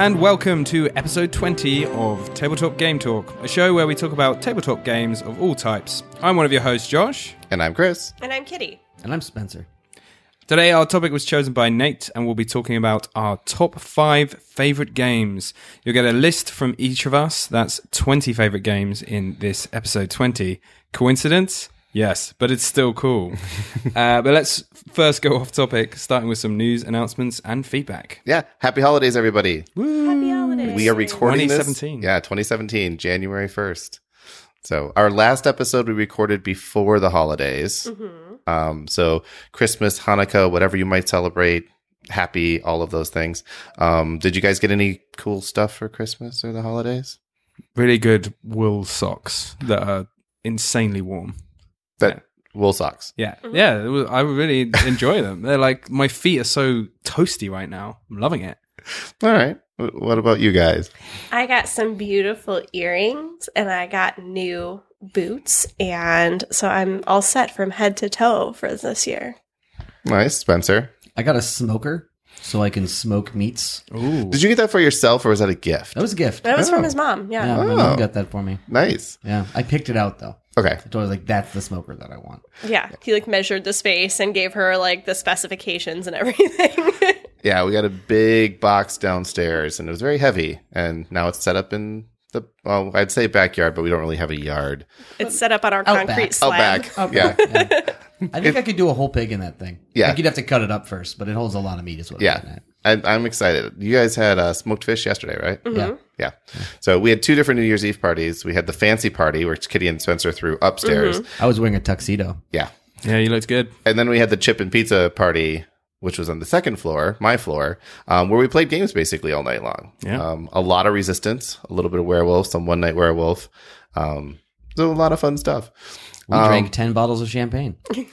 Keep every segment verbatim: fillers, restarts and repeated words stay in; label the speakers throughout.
Speaker 1: and welcome to episode twenty of Tabletop Game Talk, a show where we talk about tabletop games of all types. I'm one of your hosts, Josh.
Speaker 2: And I'm Chris.
Speaker 3: And I'm Kitty.
Speaker 4: And I'm Spencer.
Speaker 1: Today our topic was chosen by Nate, and we'll be talking about our top five favourite games. You'll get a list from each of us. That's twenty favourite games in this episode twenty. Coincidence? Yes, but it's still cool. uh, but let's first go off topic, starting with some news announcements and feedback.
Speaker 2: Yeah, happy holidays, everybody.
Speaker 1: Woo!
Speaker 3: Happy holidays.
Speaker 2: We are recording
Speaker 1: twenty
Speaker 2: this.
Speaker 1: seventeen.
Speaker 2: Yeah, twenty seventeen, January first. So our last episode we recorded before the holidays.
Speaker 3: Mm-hmm.
Speaker 2: Um, so Christmas, Hanukkah, whatever you might celebrate, happy, all of those things. Um, did you guys get any cool stuff for Christmas or the holidays?
Speaker 1: Really good wool socks that are insanely warm.
Speaker 2: That wool socks.
Speaker 1: Yeah,
Speaker 3: Mm-hmm.
Speaker 1: yeah, it was, I really enjoy them. They're like, my feet are so toasty right now. I'm loving it.
Speaker 2: All right. W- What about you guys?
Speaker 3: I got some beautiful earrings and I got new boots. And so I'm all set from head to toe for this year.
Speaker 2: Nice, Spencer.
Speaker 4: I got a smoker so I can smoke meats.
Speaker 1: Ooh.
Speaker 2: Did you get that for yourself or was that a gift?
Speaker 4: That was a gift.
Speaker 3: That was
Speaker 2: Oh.
Speaker 3: from his mom. Yeah.
Speaker 4: Yeah, my
Speaker 2: Oh.
Speaker 4: mom got that for me.
Speaker 2: Nice.
Speaker 4: Yeah, I picked it out though.
Speaker 2: Okay.
Speaker 4: I told her like that's the smoker that I want.
Speaker 3: Yeah. He like measured the space and gave her like the specifications and everything.
Speaker 2: Yeah, we got a big box downstairs, and it was very heavy. And now it's set up in the, well, I'd say backyard, but we don't really have a yard.
Speaker 3: It's set up on our
Speaker 4: Out
Speaker 3: concrete
Speaker 4: back.
Speaker 3: slab.
Speaker 2: Out back. Yeah.
Speaker 4: Yeah. I think I could do a whole pig in that thing.
Speaker 2: Yeah.
Speaker 4: Like you'd have to cut it up first, but it holds a lot of meat. Is what I'm
Speaker 2: Yeah.
Speaker 4: getting at.
Speaker 2: I, I'm excited. You guys had uh, smoked fish yesterday, right?
Speaker 3: Mm-hmm.
Speaker 4: Yeah.
Speaker 2: Yeah. So we had two different New Year's Eve parties. We had the fancy party, which Kitty and Spencer threw upstairs.
Speaker 3: Mm-hmm.
Speaker 4: I was wearing a tuxedo.
Speaker 2: Yeah.
Speaker 1: Yeah, you looked good.
Speaker 2: And then we had the chip and pizza party, which was on the second floor, my floor, um, where we played games basically all night long.
Speaker 1: Yeah.
Speaker 2: Um, a lot of Resistance, a little bit of Werewolf, some One Night Werewolf. Um, so a lot of fun stuff.
Speaker 4: We
Speaker 2: Um,
Speaker 4: drank ten bottles of champagne.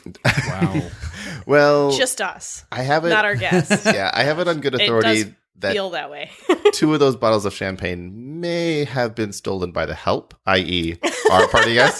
Speaker 1: Wow.
Speaker 2: Well,
Speaker 3: Just us.
Speaker 2: I have it.
Speaker 3: Not our guests.
Speaker 2: Yeah, I have it on good
Speaker 3: It
Speaker 2: authority
Speaker 3: does
Speaker 2: that
Speaker 3: feel that way.
Speaker 2: two of those bottles of champagne may have been stolen by the help, that is, our party guests.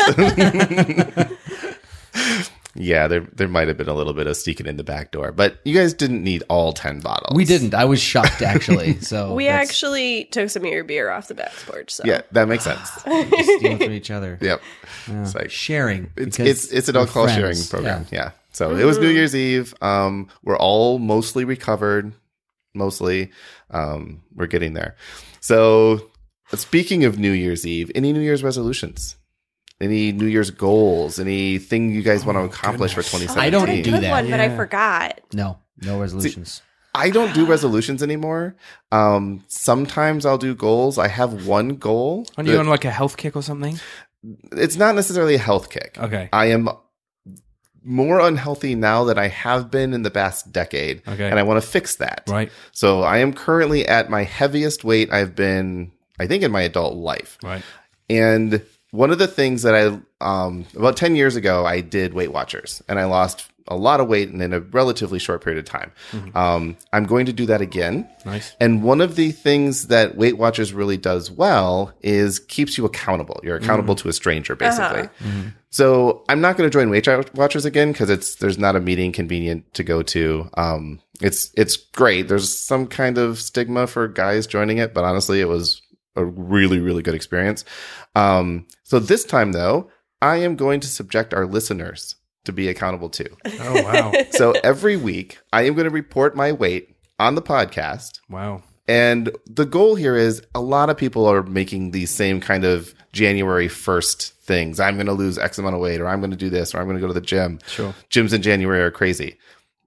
Speaker 2: Yeah, there there might have been a little bit of sneaking in the back door, but you guys didn't need all ten bottles.
Speaker 4: We didn't. I was shocked actually. So
Speaker 3: we
Speaker 4: that's-
Speaker 3: actually took some of your beer off the back porch. So.
Speaker 2: Yeah, that makes sense.
Speaker 4: stealing from each other.
Speaker 2: Yep.
Speaker 4: Yeah.
Speaker 2: It's like
Speaker 4: Sharing.
Speaker 2: it's
Speaker 4: because
Speaker 2: it's it's an
Speaker 4: we're
Speaker 2: alcohol sharing
Speaker 4: friends.
Speaker 2: program.
Speaker 4: Yeah.
Speaker 2: Yeah. So it was New Year's Eve. Um, we're all mostly recovered. Mostly, um, we're getting there. So, speaking of New Year's Eve, any New Year's resolutions? Any New Year's goals? Anything you guys want to accomplish
Speaker 1: goodness.
Speaker 2: for twenty
Speaker 3: Oh,
Speaker 2: seventeen?
Speaker 4: I don't
Speaker 3: I did a
Speaker 4: do
Speaker 3: good
Speaker 4: that.
Speaker 3: one, but I
Speaker 1: Yeah.
Speaker 3: forgot.
Speaker 4: No, no resolutions.
Speaker 2: I don't do resolutions anymore. Um, sometimes I'll do goals. I have one goal.
Speaker 1: Aren't you
Speaker 2: that-
Speaker 1: on like a health kick or something?
Speaker 2: It's not necessarily a health kick.
Speaker 1: Okay.
Speaker 2: I am more unhealthy now than I have been in the past decade.
Speaker 1: Okay.
Speaker 2: And I want to fix that.
Speaker 1: Right.
Speaker 2: So I am currently at my heaviest weight I've been, I think, in my adult life.
Speaker 1: Right.
Speaker 2: And one of the things that I, um, about ten years ago, I did Weight Watchers and I lost a lot of weight in a relatively short period of time.
Speaker 1: Mm-hmm.
Speaker 2: Um, I'm going to do that again.
Speaker 1: Nice.
Speaker 2: And one of the things that Weight Watchers really does well is keeps you accountable. You're accountable to a stranger, basically.
Speaker 3: Uh-huh.
Speaker 2: So I'm not going to join Weight Watchers again because it's there's not a meeting convenient to go to. Um, it's it's great. There's some kind of stigma for guys joining it, but honestly, it was a really really good experience. Um, so this time though, I am going to subject our listeners to be accountable to.
Speaker 1: Oh, wow.
Speaker 2: So every week, I am going to report my weight on the podcast.
Speaker 1: Wow.
Speaker 2: And the goal here is a lot of people are making these same kind of January first things. I'm going to lose X amount of weight, or I'm going to do this, or I'm going to go to the gym.
Speaker 1: Sure.
Speaker 2: Gyms in January are crazy.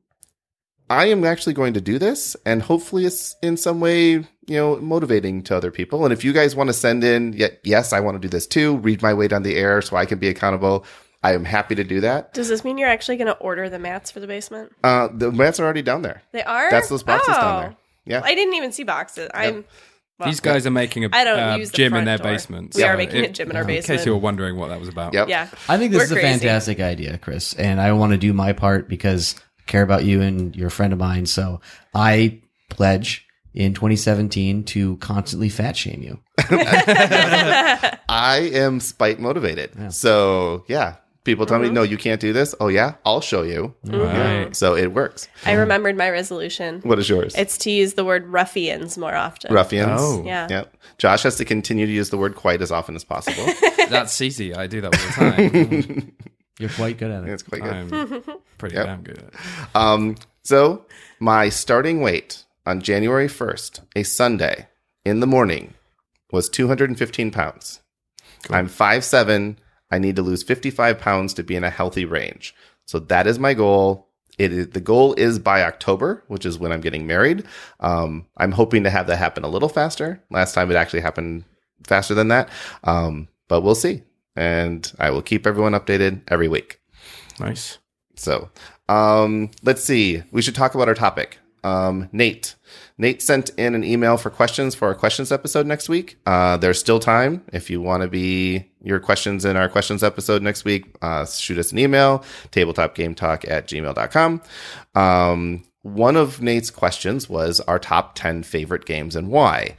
Speaker 2: I am actually going to do this, and hopefully it's in some way, you know, motivating to other people. And if you guys want to send in, yeah, yes, I want to do this too, read my weight on the air so I can be accountable, I am happy to do that.
Speaker 3: Does this mean you're actually going to order the mats for the basement?
Speaker 2: Uh, the mats are already down there.
Speaker 3: They are?
Speaker 2: That's those boxes
Speaker 3: oh.
Speaker 2: down there. Yeah.
Speaker 3: I didn't even see boxes. I'm. Well,
Speaker 1: These guys are making a
Speaker 3: I don't
Speaker 1: uh,
Speaker 3: use the
Speaker 1: gym in
Speaker 3: front
Speaker 1: their
Speaker 3: door.
Speaker 1: basements.
Speaker 3: We are
Speaker 1: So
Speaker 3: making
Speaker 1: if-
Speaker 3: a gym in our
Speaker 1: In
Speaker 3: basement.
Speaker 1: case you were wondering what that was about.
Speaker 2: Yep.
Speaker 3: Yeah.
Speaker 4: I think this
Speaker 3: We're
Speaker 4: is a
Speaker 3: crazy.
Speaker 4: fantastic idea, Chris, and I want to do my part because I care about you and you're a friend of mine. So I pledge in twenty seventeen to constantly fat shame you.
Speaker 2: I am spite motivated. So yeah, People tell me, no, you can't do this. Oh, yeah? I'll show you.
Speaker 1: Right.
Speaker 2: So it works.
Speaker 3: I remembered my resolution.
Speaker 2: What is yours?
Speaker 3: It's to use the word ruffians more often.
Speaker 2: Ruffians.
Speaker 1: Oh.
Speaker 3: Yeah.
Speaker 2: Yep. Josh has to continue to use the word quite as often as possible.
Speaker 1: That's easy. I do that all the time.
Speaker 4: You're quite good at it.
Speaker 2: It's quite good.
Speaker 1: I'm pretty
Speaker 2: Yep.
Speaker 1: damn good at it.
Speaker 2: Um, so my starting weight on January first, a Sunday in the morning, was two hundred fifteen pounds.
Speaker 1: Cool.
Speaker 2: I'm five seven. I need to lose fifty-five pounds to be in a healthy range. So that is my goal. It is, the goal is by October, which is when I'm getting married. Um, I'm hoping to have that happen a little faster. Last time it actually happened faster than that. Um, but we'll see. And I will keep everyone updated every week.
Speaker 1: Nice.
Speaker 2: So um, let's see. We should talk about our topic. Um, Nate. Nate sent in an email for questions for our questions episode next week. Uh, there's still time. If you want to be your questions in our questions episode next week, uh, shoot us an email, tabletopgametalk at gmail dot com. Um, one of Nate's questions was our top ten favorite games and why.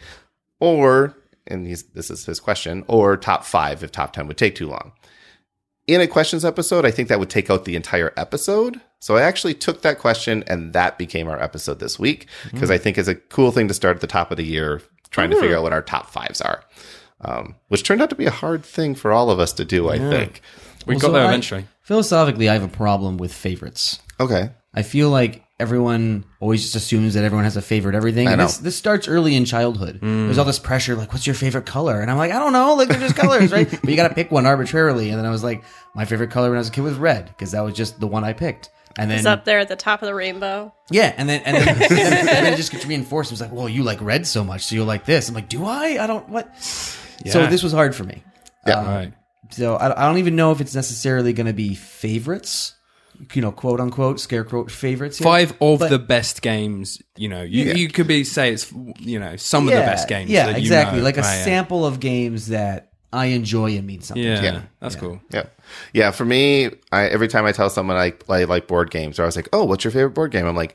Speaker 2: Or, and he's, this is his question, or top five if top ten would take too long. In a questions episode, I think that would take out the entire episode. So I actually took that question and that became our episode this week because mm. I think it's a cool thing to start at the top of the year trying mm. to figure out what our top fives are, um, which turned out to be a hard thing for all of us to do, I yeah. think.
Speaker 1: We
Speaker 4: well,
Speaker 1: got
Speaker 4: so
Speaker 1: there
Speaker 4: I,
Speaker 1: eventually.
Speaker 4: Philosophically, I have a problem with favorites.
Speaker 2: Okay.
Speaker 4: I feel like everyone always just assumes that everyone has a favorite everything.
Speaker 2: I
Speaker 4: And
Speaker 2: know.
Speaker 4: this, this starts early in childhood. Mm. There's all this pressure, like, what's your favorite color? And I'm like, I don't know. Like, they're just colors, right? But you got to pick one arbitrarily. And then I was like, my favorite color when I was a kid was red because that was just the one I picked. And then
Speaker 3: It's up there at the top of the rainbow.
Speaker 4: yeah, and then and then, and then, and then it just gets reinforced. It was like, well, you like red so much, so you'll like this. I'm like, do I? I don't. What?
Speaker 1: Yeah.
Speaker 4: So this was hard for me.
Speaker 2: Yeah.
Speaker 4: Um,
Speaker 1: Right.
Speaker 4: So I, I don't even know if it's necessarily going to be favorites, you know, quote unquote, scare quote favorites. Here.
Speaker 1: Five of
Speaker 4: But-
Speaker 1: the best games, you know, you,
Speaker 2: Yeah.
Speaker 1: you could be say it's, you know, some of the best games.
Speaker 4: Yeah,
Speaker 1: that you
Speaker 4: exactly.
Speaker 1: know.
Speaker 4: Like a
Speaker 1: Right, yeah.
Speaker 4: sample of games that I enjoy and mean something.
Speaker 1: Yeah,
Speaker 4: to me.
Speaker 2: Yeah.
Speaker 1: that's
Speaker 4: Yeah.
Speaker 1: cool.
Speaker 2: Yeah. Yeah. For me, I, every time I tell someone I play like board games, or I was like, oh, what's your favorite board game? I'm like,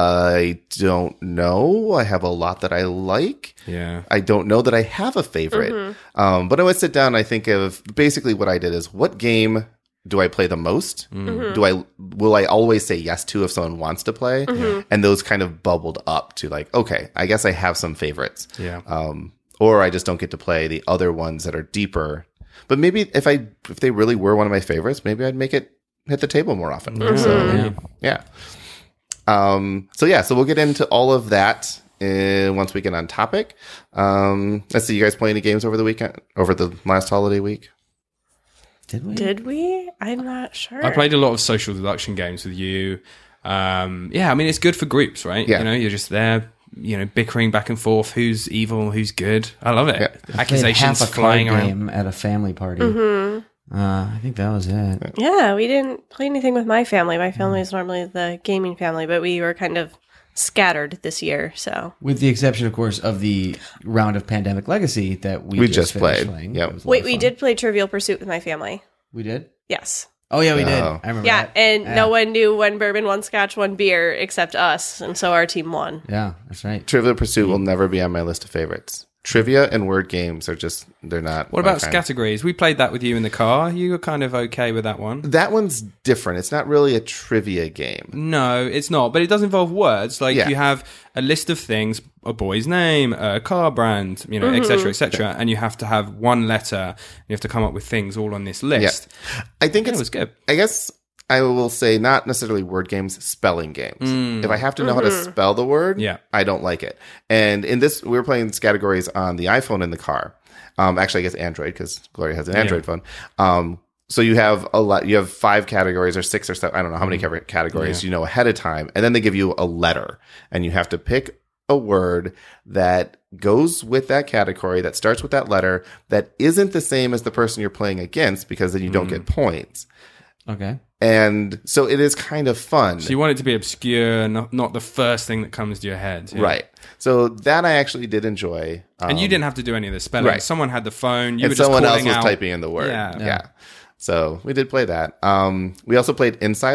Speaker 2: I don't know. I have a lot that I like.
Speaker 1: Yeah.
Speaker 2: I don't know that I have a favorite.
Speaker 3: Mm-hmm.
Speaker 2: Um, but I would sit down, I think of basically what I did is what game do I play the most?
Speaker 3: Mm-hmm.
Speaker 2: Do I, will I always say yes to if someone wants to play?
Speaker 3: Mm-hmm.
Speaker 2: And those kind of bubbled up to like, okay, I guess I have some favorites.
Speaker 1: Yeah.
Speaker 2: Um, or I just don't get to play the other ones that are deeper. But maybe if I, if they really were one of my favorites, maybe I'd make it hit the table more often.
Speaker 1: Mm-hmm.
Speaker 2: So,
Speaker 4: Yeah.
Speaker 2: yeah. Um, so yeah, so we'll get into all of that uh, once we get on topic. Um, let's see, you guys play any games over the weekend, over the last holiday week?
Speaker 4: Did we?
Speaker 3: Did we? I'm not sure.
Speaker 1: I played a lot of social deduction games with you. Um, yeah, I mean, it's good for groups, right?
Speaker 2: Yeah.
Speaker 1: You know, you're just there, you know, bickering back and forth. Who's evil? Who's good? I love it.
Speaker 2: Yeah.
Speaker 4: Played
Speaker 1: Accusations
Speaker 4: half a
Speaker 1: flying
Speaker 4: card
Speaker 1: around.
Speaker 4: game at a family party.
Speaker 3: Mm-hmm.
Speaker 4: Uh, I think that was it.
Speaker 3: Yeah, we didn't play anything with my family. My family is normally the gaming family, but we were kind of scattered this year. So
Speaker 4: With the exception, of course, of the round of Pandemic Legacy that we,
Speaker 2: We
Speaker 4: just,
Speaker 2: just
Speaker 4: finished
Speaker 2: played.
Speaker 4: playing.
Speaker 2: Yep.
Speaker 4: It was a lot
Speaker 3: wait,
Speaker 4: of
Speaker 3: we
Speaker 4: fun.
Speaker 3: did play Trivial Pursuit with my family.
Speaker 4: We did?
Speaker 3: Yes.
Speaker 4: Oh, yeah, we did.
Speaker 2: Oh.
Speaker 4: I remember
Speaker 3: Yeah,
Speaker 4: that.
Speaker 3: and
Speaker 4: Yeah.
Speaker 3: no one knew one bourbon, one scotch, one beer except us, and so our team won.
Speaker 4: Yeah, that's right.
Speaker 2: Trivial Pursuit will never be on my list of favorites. Trivia and word games are just, they're not.
Speaker 1: What
Speaker 2: my
Speaker 1: about
Speaker 2: kind.
Speaker 1: categories? We played that with you in the car. You were kind of okay with that one.
Speaker 2: That one's different. It's not really a trivia game.
Speaker 1: No, it's not, but it does involve words. Like
Speaker 2: Yeah.
Speaker 1: you have a list of things, a boy's name, a car brand, you know, et cetera, et cetera, and you have to have one letter. You have to come up with things all on this list.
Speaker 2: I think
Speaker 1: Yeah,
Speaker 2: it's,
Speaker 1: it was good.
Speaker 2: I guess I will say not necessarily word games, spelling games. If I have to know how to spell the word,
Speaker 1: Yeah.
Speaker 2: I don't like it. And in this, we were playing these categories on the iPhone in the car. Um, actually, I guess Android, because Gloria has an Android phone. Um, so you have a lot, you have five categories or six or seven, I don't know how many ca- categories you know ahead of time. And then they give you a letter and you have to pick a word that goes with that category, that starts with that letter, that isn't the same as the person you're playing against, because then you don't get points.
Speaker 4: Okay.
Speaker 2: And so it is kind of fun.
Speaker 1: So you want it to be obscure, not not the first thing that comes to your head. yeah.
Speaker 2: Right. So that I actually did enjoy. Um,
Speaker 1: And you didn't have to do any of the spelling.
Speaker 2: right.
Speaker 1: Someone had the phone. You
Speaker 2: and
Speaker 1: were just
Speaker 2: someone else
Speaker 1: calling
Speaker 2: was
Speaker 1: out.
Speaker 2: typing in the word.
Speaker 1: Yeah.
Speaker 2: Yeah.
Speaker 1: Yeah.
Speaker 2: So we did play that. Um, we also played Insider.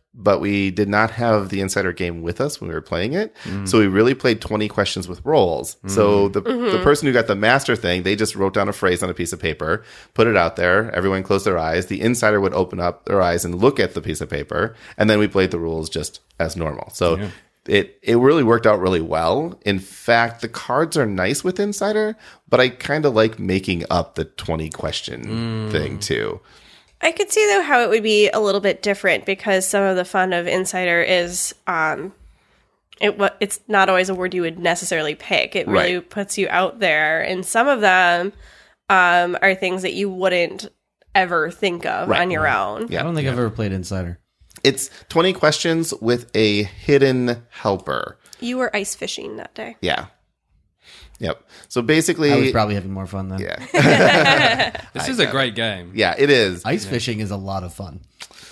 Speaker 2: but we did not have the Insider game with us when we were playing it. So we really played twenty questions with roles. So the
Speaker 3: Mm-hmm.
Speaker 2: the person who got the master thing, they just wrote down a phrase on a piece of paper, put it out there. Everyone closed their eyes. The Insider would open up their eyes and look at the piece of paper, and then we played the rules just as normal. So
Speaker 1: Yeah.
Speaker 2: it it really worked out really well. In fact, the cards are nice with Insider, but I kind of like making up the twenty question thing too.
Speaker 3: I could see though how it would be a little bit different because some of the fun of Insider is um it wa- it's not always a word you would necessarily pick. It really
Speaker 2: Right.
Speaker 3: puts you out there, and some of them um are things that you wouldn't ever think of
Speaker 2: Right.
Speaker 3: on your own.
Speaker 2: Yeah.
Speaker 4: I don't think I've ever played Insider.
Speaker 2: It's twenty questions with a hidden helper.
Speaker 3: You were ice fishing that day.
Speaker 2: Yeah. Yep. So basically,
Speaker 4: I was probably having more fun then.
Speaker 2: yeah,
Speaker 1: This is a great game.
Speaker 2: yeah, it is.
Speaker 4: Ice fishing is a lot of fun.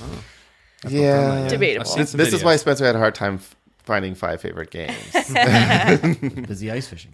Speaker 2: Yeah.
Speaker 3: Debatable.
Speaker 1: I've seen some
Speaker 2: This is
Speaker 1: videos.
Speaker 2: why Spencer had a hard time f- finding five favorite games.
Speaker 4: Busy ice fishing.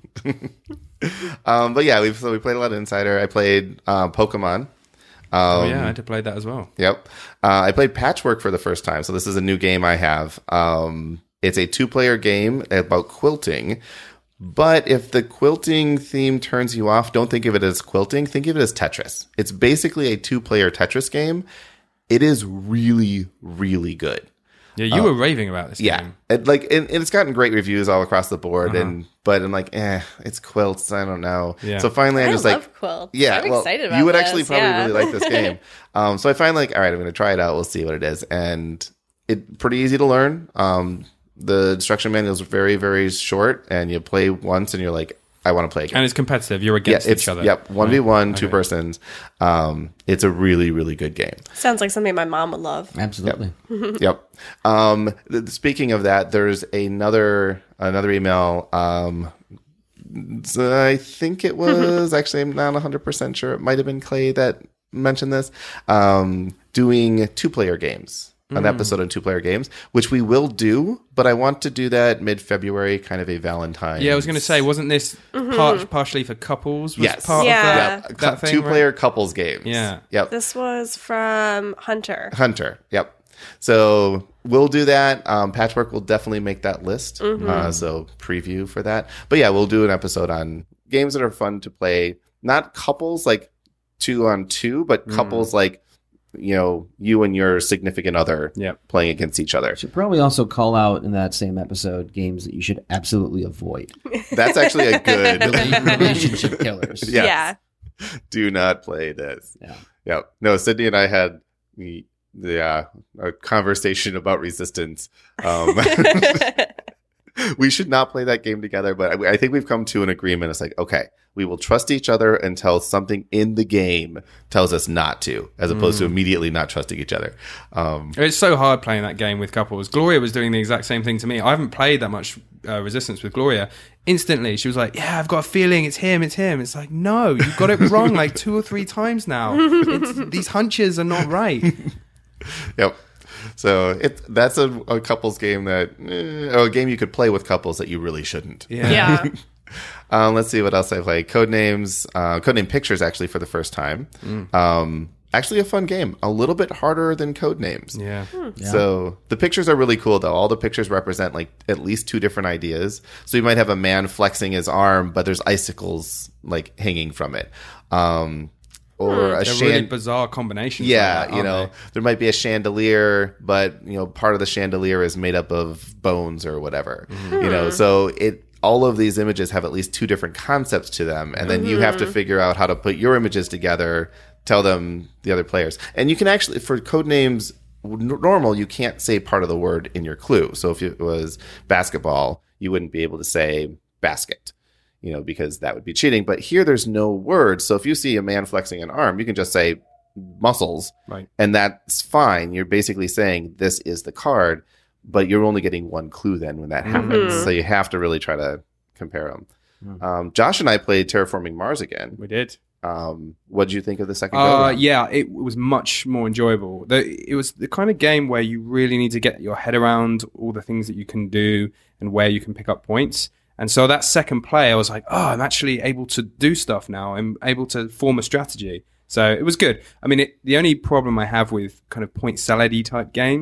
Speaker 2: um, but yeah, we so we played a lot of Insider. I played um, Pokemon. Um,
Speaker 1: Oh yeah, I had to play that as well.
Speaker 2: Yep. Uh, I played Patchwork for the first time. So this is a new game I have. Um, it's a two-player game about quilting. But if the quilting theme turns you off, don't think of it as quilting. Think of it as Tetris. It's basically a two-player Tetris game. It is really, really good.
Speaker 1: Yeah, you were raving about this
Speaker 2: Yeah,
Speaker 1: game.
Speaker 2: it, like and, and it's gotten great reviews all across the board. And but I'm like, eh, it's quilts. I don't know.
Speaker 1: Yeah.
Speaker 2: So finally, I'm
Speaker 3: I
Speaker 2: just
Speaker 3: love
Speaker 2: like,
Speaker 3: quilts.
Speaker 2: yeah,
Speaker 3: I'm
Speaker 2: well,
Speaker 3: excited about
Speaker 2: you would
Speaker 3: this,
Speaker 2: actually probably
Speaker 3: yeah.
Speaker 2: really like this game. um, so I find like, all right, I'm going to try it out. We'll see what it is, and it pretty easy to learn. Um, the instruction manual is very, very short, and you play once, and you're like, I want to play again.
Speaker 1: And it's competitive. You're
Speaker 2: Yeah,
Speaker 1: against
Speaker 2: it's
Speaker 1: each other.
Speaker 2: yep, one v one, two
Speaker 1: Okay.
Speaker 2: persons. Um, it's a really, really good game.
Speaker 3: Sounds like something my mom would love.
Speaker 4: Absolutely.
Speaker 2: Yep. Um, th- speaking of that, there's another another email. Um, so I think it was actually I'm not one hundred percent sure. It might have been Clay that mentioned this. Um, doing two player games. An episode on two player games, which we will do, but I want to do that mid February, kind of a Valentine.
Speaker 1: Yeah, I was going to say, wasn't this part, partially for couples? Was
Speaker 2: Yes.
Speaker 1: part
Speaker 3: Yeah.
Speaker 1: of
Speaker 2: Yep.
Speaker 1: that, that thing,
Speaker 2: two
Speaker 1: right?
Speaker 2: player couples games.
Speaker 1: Yeah.
Speaker 2: Yep.
Speaker 3: This was from Hunter.
Speaker 2: Hunter. Yep. So we'll do that. Um, Patchwork will definitely make that list. Uh, so preview for that. But yeah, we'll do an episode on games that are fun to play. Not couples like two on two, but couples like, you know, you and your significant other
Speaker 1: Yep.
Speaker 2: playing against each other.
Speaker 4: Should probably also call out in that same episode games that you should absolutely avoid.
Speaker 2: That's actually a good.
Speaker 4: Relationship killers.
Speaker 2: Yes.
Speaker 3: Yeah.
Speaker 2: Do not play this.
Speaker 4: Yeah.
Speaker 2: Yep. No, Sydney and I had the yeah, a conversation about resistance. Um, we should not play that game together, but I, I think we've come to an agreement. It's like, okay, we will trust each other until something in the game tells us not to, as opposed to immediately not trusting each other. Um,
Speaker 1: It's so hard playing that game with couples. Gloria was doing the exact same thing to me. I haven't played that much uh, Resistance with Gloria. Instantly, she was like, yeah, I've got a feeling it's him, it's him. It's like, no, you've got it wrong like two or three times now. It's, these hunches are not right.
Speaker 2: Yep. So it that's a, a couples game that eh, or a game you could play with couples that you really shouldn't.
Speaker 1: Yeah.
Speaker 3: Yeah.
Speaker 2: Um, let's see what else I played. Codenames, uh, Codename Pictures actually for the first time. Um, actually a fun game. A little bit harder than Codenames.
Speaker 1: Yeah.
Speaker 2: So the pictures are really cool though. All the pictures represent like at least two different ideas. So you might have a man flexing his arm, but there's icicles like hanging from it. Um, or a
Speaker 1: They're
Speaker 2: shan-
Speaker 1: really bizarre combinations.
Speaker 2: yeah,
Speaker 1: like that,
Speaker 2: you
Speaker 1: aren't
Speaker 2: know,
Speaker 1: they?
Speaker 2: there might be a chandelier, but you know, part of the chandelier is made up of bones or whatever. You know, so it all of these images have at least two different concepts to them, and then you have to figure out how to put your images together, tell them the other players. And you can actually, for code names n- normal, you can't say part of the word in your clue. So if it was basketball, you wouldn't be able to say basket. You know, because that would be cheating. But here there's no words. So if you see a man flexing an arm, you can just say muscles.
Speaker 1: Right.
Speaker 2: And that's fine. You're basically saying this is the card, but you're only getting one clue then when that happens. So you have to really try to compare them. Um, Josh and I played Terraforming Mars again.
Speaker 1: We did.
Speaker 2: Um, what did you think of the second go
Speaker 1: Uh,
Speaker 2: around?
Speaker 1: yeah, it was much more enjoyable. The, it was the kind of game where you really need to get your head around all the things that you can do and where you can pick up points. And so that second play, I was like, oh, I'm actually able to do stuff now. I'm able to form a strategy. So it was good. I mean, it, the only problem I have with kind of point salad-y type games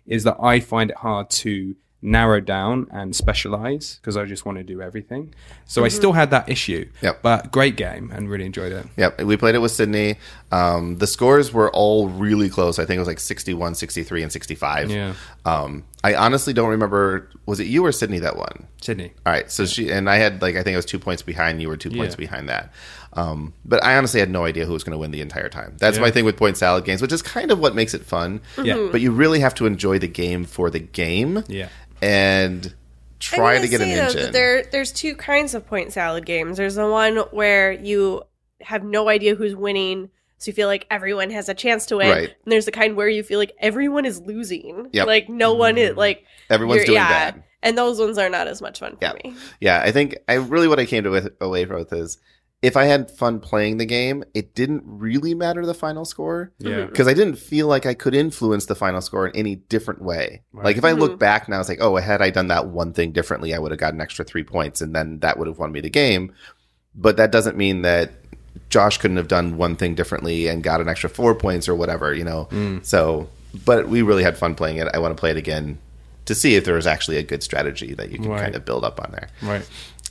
Speaker 1: is that I find it hard to narrow down and specialize because I just want to do everything. So I still had that issue.
Speaker 2: Yep.
Speaker 1: But great game and really enjoyed it.
Speaker 2: Yep, we played it with Sydney. Um, the scores were all really close. I think it was like sixty-one, sixty-three, and sixty-five.
Speaker 1: Yeah.
Speaker 2: Um, I honestly don't remember. Was it you or Sydney that won?
Speaker 1: Sydney.
Speaker 2: All right. So she and I had like I think I was two points behind. You were two points
Speaker 1: Yeah.
Speaker 2: behind that. Um, but I honestly had no idea who was going to win the entire time. That's
Speaker 1: Yeah.
Speaker 2: my thing with point salad games, which is kind of what makes it fun.
Speaker 1: Yeah.
Speaker 2: But you really have to enjoy the game for the game.
Speaker 1: Yeah.
Speaker 2: And
Speaker 3: I'm
Speaker 2: try
Speaker 3: gonna
Speaker 2: to get an
Speaker 3: say, though,
Speaker 2: engine.
Speaker 3: that There, there's two kinds of point salad games. There's the one where you have no idea who's winning, so you feel like everyone has a chance to win.
Speaker 2: Right.
Speaker 3: And there's the kind where you feel like everyone is losing.
Speaker 2: Yep.
Speaker 3: Like no one is like
Speaker 2: Everyone's
Speaker 3: you're-
Speaker 2: doing
Speaker 3: yeah.
Speaker 2: bad.
Speaker 3: And those ones are not as much fun for
Speaker 2: Yeah.
Speaker 3: me.
Speaker 2: Yeah, I think I really what I came to with, away from it is if I had fun playing the game, it didn't really matter the final score.
Speaker 1: Yeah.
Speaker 2: Because I didn't feel like I could influence the final score in any different way.
Speaker 1: Right.
Speaker 2: Like if I look back now, it's like, oh, had I done that one thing differently, I would have got an extra three points, and then that would have won me the game. But that doesn't mean that Josh couldn't have done one thing differently and got an extra four points or whatever, you know.
Speaker 1: Mm.
Speaker 2: So, but we really had fun playing it. I want to play it again to see if there was actually a good strategy that you can
Speaker 1: Right.
Speaker 2: kind of build up on there.
Speaker 1: Right.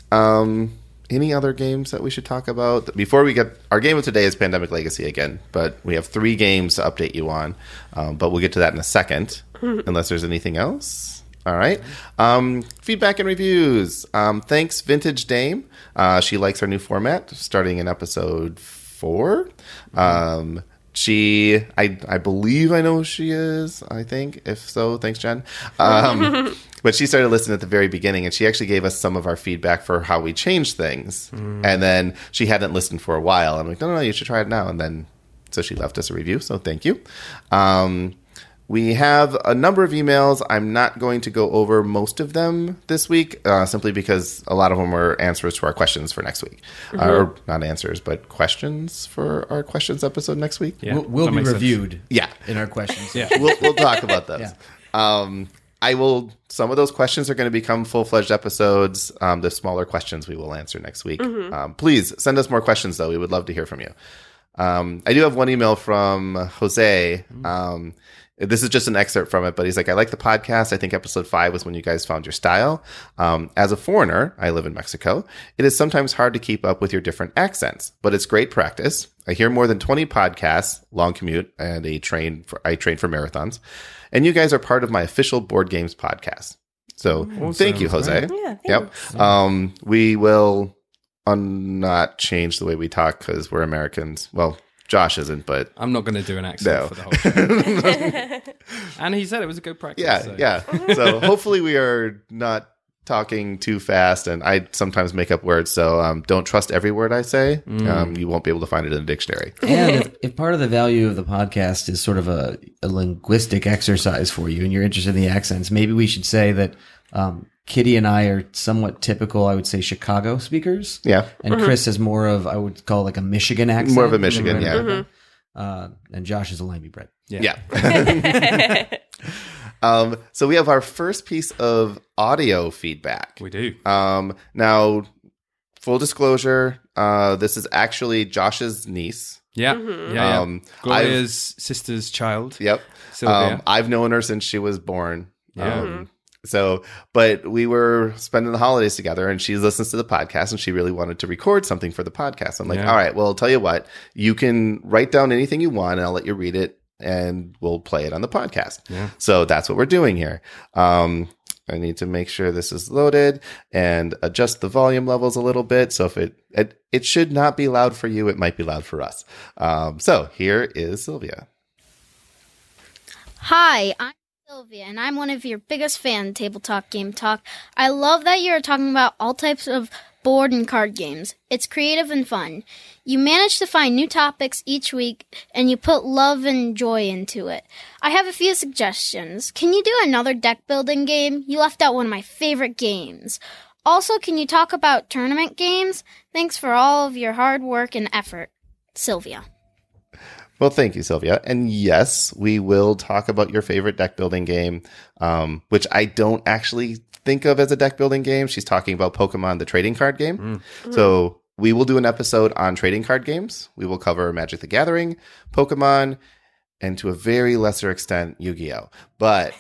Speaker 2: Um, any other games that we should talk about before we get our game of today is Pandemic Legacy again, but we have three games to update you on. Um, but we'll get to that in a second, unless there's anything else. All right. Um, feedback and reviews. Um, thanks, Vintage Dame. Uh, she likes our new format, starting in episode four. Um, she, I, I believe I know who she is. I think, if so, thanks, Jen. Um, but she started listening at the very beginning, and she actually gave us some of our feedback for how we changed things. And then she hadn't listened for a while. I'm like, no, no, no, you should try it now. And then, so she left us a review. So thank you. Um, we have a number of emails. I'm not going to go over most of them this week, uh, simply because a lot of them were answers to our questions for next week. Uh, or not answers, but questions for our questions episode next week.
Speaker 1: Yeah.
Speaker 4: Will, will
Speaker 1: that
Speaker 4: be
Speaker 1: makes sense.
Speaker 4: reviewed
Speaker 2: Yeah.
Speaker 4: in our questions.
Speaker 1: Yeah.
Speaker 2: we'll, we'll talk about those.
Speaker 4: Yeah.
Speaker 2: Um, I will. Some of those questions are going to become full-fledged episodes. Um, the smaller questions we will answer next week. Um, please send us more questions, though. We would love to hear from you. Um, I do have one email from Jose. Um, this is just an excerpt from it, but he's like, I like the podcast. I think episode five was when you guys found your style. Um, as a foreigner, I live in Mexico. It is sometimes hard to keep up with your different accents, but it's great practice. I hear more than twenty podcasts, long commute, and a train for, I train for marathons. And you guys are part of my official board games podcast. So
Speaker 1: Awesome.
Speaker 2: thank you, Jose.
Speaker 3: Yeah,
Speaker 2: Yep. Um, we will un- not change the way we talk because we're Americans. Well, Josh isn't, but
Speaker 1: I'm not going to do an accent
Speaker 2: No.
Speaker 1: for the whole show. And he said it was a good practice.
Speaker 2: yeah,
Speaker 1: so.
Speaker 2: yeah. So hopefully we are not talking too fast, and I sometimes make up words, so um, don't trust every word I say. Um, you won't be able to find it in a dictionary.
Speaker 4: And if, if part of the value of the podcast is sort of a, a linguistic exercise for you and you're interested in the accents, maybe we should say that um, Kitty and I are somewhat typical, I would say, Chicago speakers.
Speaker 2: Yeah.
Speaker 4: And Chris is more of, I would call like a Michigan accent.
Speaker 2: More of a Michigan, yeah.
Speaker 4: Mhm. Uh, and Josh is a lamby bread.
Speaker 1: Yeah.
Speaker 2: Yeah. um, so we have our first piece of audio feedback.
Speaker 1: We do.
Speaker 2: Um, now, full disclosure, uh, this is actually Josh's niece.
Speaker 1: Yeah. Yeah. yeah.
Speaker 2: Um,
Speaker 1: Gloria's sister's child.
Speaker 2: Yep.
Speaker 1: Sylvia.
Speaker 2: Um, I've known her since she was born.
Speaker 1: Yeah.
Speaker 2: Um, so, but we were spending the holidays together, and she listens to the podcast, and she really wanted to record something for the podcast. I'm like,
Speaker 1: Yeah.
Speaker 2: all right, well, I'll tell you what, you can write down anything you want, and I'll let you read it, and we'll play it on the podcast.
Speaker 1: Yeah.
Speaker 2: So that's what we're doing here. Um, I need to make sure this is loaded and adjust the volume levels a little bit. So if it, it, it should not be loud for you, it might be loud for us. Um, so here is Sylvia.
Speaker 5: Hi, I'm Sylvia, and I'm one of your biggest fans, Table Talk Game Talk. I love that you're talking about all types of board and card games. It's creative and fun. You manage to find new topics each week, and you put love and joy into it. I have a few suggestions. Can you do another deck building game? You left out one of my favorite games. Also, can you talk about tournament games? Thanks for all of your hard work and effort. Sylvia.
Speaker 2: Well, thank you, Sylvia. And yes, we will talk about your favorite deck building game, um, which I don't actually think of as a deck building game. She's talking about Pokemon, the trading card game. Mm. So we will do an episode on trading card games. We will cover Magic the Gathering, Pokemon, and to a very lesser extent, Yu-Gi-Oh. But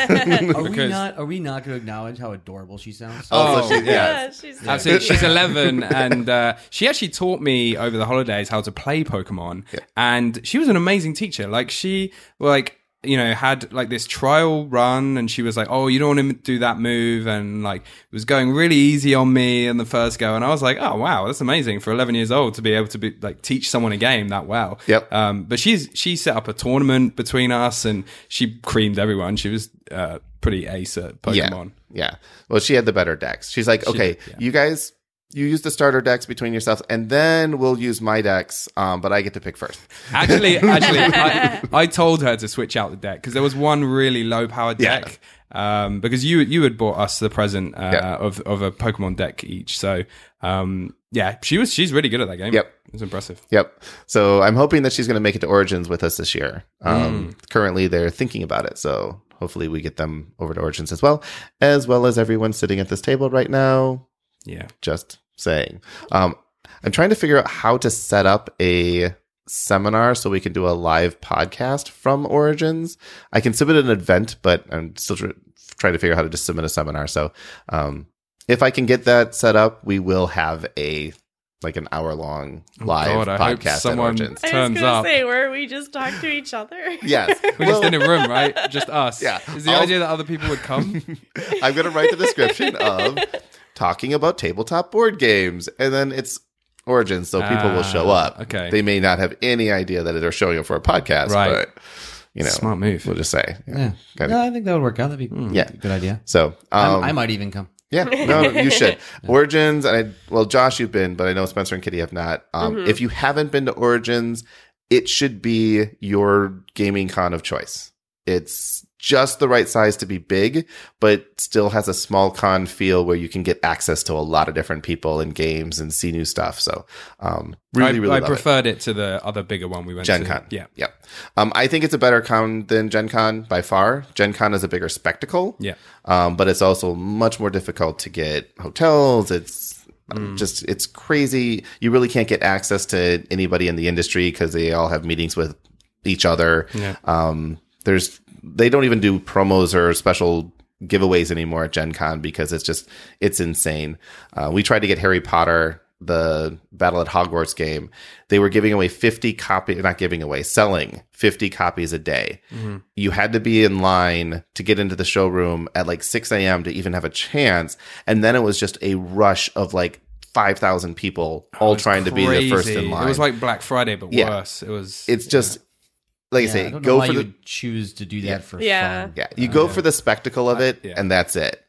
Speaker 4: Are we
Speaker 1: Because-
Speaker 4: not? Are we not going to acknowledge how adorable she sounds?
Speaker 2: also,
Speaker 1: Oh,
Speaker 2: she,
Speaker 1: yeah.
Speaker 2: yeah.
Speaker 3: she's
Speaker 1: Absolutely. She's eleven, and uh, she actually taught me over the holidays how to play Pokemon. And she was an amazing teacher. Like, she, like, you know, had like this trial run, and she was like, "Oh, you don't want to do that move," and like it was going really easy on me in the first go. And I was like, "Oh, wow, that's amazing for eleven years old to be able to be like teach someone a game that well."
Speaker 2: Yep.
Speaker 1: Um, but she's she set up a tournament between us, and she creamed everyone. She was uh, pretty ace at Pokemon.
Speaker 2: Yeah. Yeah. Well, she had the better decks. She's like, okay,
Speaker 1: did, yeah.
Speaker 2: you guys, you use the starter decks between yourselves, and then we'll use my decks, um, but I get to pick first.
Speaker 1: Actually, actually, I, I told her to switch out the deck because there was one really low powered
Speaker 2: Yeah.
Speaker 1: deck. Um, because you you had bought us the present uh,
Speaker 2: Yeah.
Speaker 1: of of a Pokemon deck each. So um, yeah, she was she's really good at that game.
Speaker 2: Yep.
Speaker 1: It was impressive.
Speaker 2: Yep. So I'm hoping that she's going to make it to Origins with us this year. Um, Currently, they're thinking about it. So hopefully we get them over to Origins as well, as well as everyone sitting at this table right now.
Speaker 1: Yeah.
Speaker 2: Just saying. Um, I'm trying to figure out how to set up a seminar so we can do a live podcast from Origins. I can submit an event, but I'm still tr- trying to figure out how to just submit a seminar. So um, if I can get that set up, we will have a like an hour long live
Speaker 1: God, I hope
Speaker 2: podcast at
Speaker 1: someone-
Speaker 2: Origins.
Speaker 3: I was
Speaker 1: turns
Speaker 3: gonna
Speaker 1: up.
Speaker 3: say, where we just talk to each other.
Speaker 2: Yes.
Speaker 1: We're just in a room, right? Just us.
Speaker 2: Yeah.
Speaker 1: Is the
Speaker 2: I'll-
Speaker 1: idea that other people would come?
Speaker 2: I'm going to write the description of talking about tabletop board games, and then it's Origins, so people will show
Speaker 1: Ah,
Speaker 2: up.
Speaker 1: okay.
Speaker 2: They may not have any idea that they're showing up for a podcast,
Speaker 1: Right.
Speaker 2: but you know,
Speaker 1: Smart move.
Speaker 2: We'll just say, yeah.
Speaker 4: Yeah,
Speaker 2: Kinda-
Speaker 4: no, I think that would work out. That'd be
Speaker 2: Yeah.
Speaker 4: a good idea.
Speaker 2: So, um,
Speaker 4: I, I might even come.
Speaker 2: yeah, no, you should. Origins, and I, well, Josh, you've been, but I know Spencer and Kitty have not. Um, If you haven't been to Origins, it should be your gaming con of choice. It's just the right size to be big, but still has a small con feel where you can get access to a lot of different people and games and see new stuff. So, um, really,
Speaker 1: I,
Speaker 2: really
Speaker 1: I
Speaker 2: love it.
Speaker 1: preferred it. to the other bigger one we went
Speaker 2: Gen
Speaker 1: to.
Speaker 2: Con.
Speaker 1: Yeah.
Speaker 2: Yep. Um, I think it's a better con than Gen Con by far. Gen Con is a bigger spectacle.
Speaker 1: Yeah.
Speaker 2: Um, but it's also much more difficult to get hotels. It's um, just, it's crazy. You really can't get access to anybody in the industry because they all have meetings with each other.
Speaker 1: Yeah.
Speaker 2: Um, there's, they don't even do promos or special giveaways anymore at Gen Con because it's just, it's insane. Uh, we tried to get Harry Potter, the Battle at Hogwarts game. They were giving away fifty copies, not giving away, selling fifty copies a day.
Speaker 1: Mm-hmm.
Speaker 2: You had to be in line to get into the showroom at like six a.m. to even have a chance. And then it was just a rush of like five thousand people all trying to be the first in line.
Speaker 1: It was like Black Friday, but
Speaker 2: Yeah.
Speaker 1: worse. It was.
Speaker 2: it's just, like
Speaker 4: Yeah,
Speaker 2: I say,
Speaker 4: I don't know
Speaker 2: go
Speaker 4: why
Speaker 2: for
Speaker 4: you
Speaker 2: the,
Speaker 4: would choose to do that
Speaker 2: Yeah.
Speaker 4: for
Speaker 3: Yeah.
Speaker 4: fun.
Speaker 2: yeah, you go for the spectacle of it
Speaker 1: yeah.
Speaker 2: and that's it.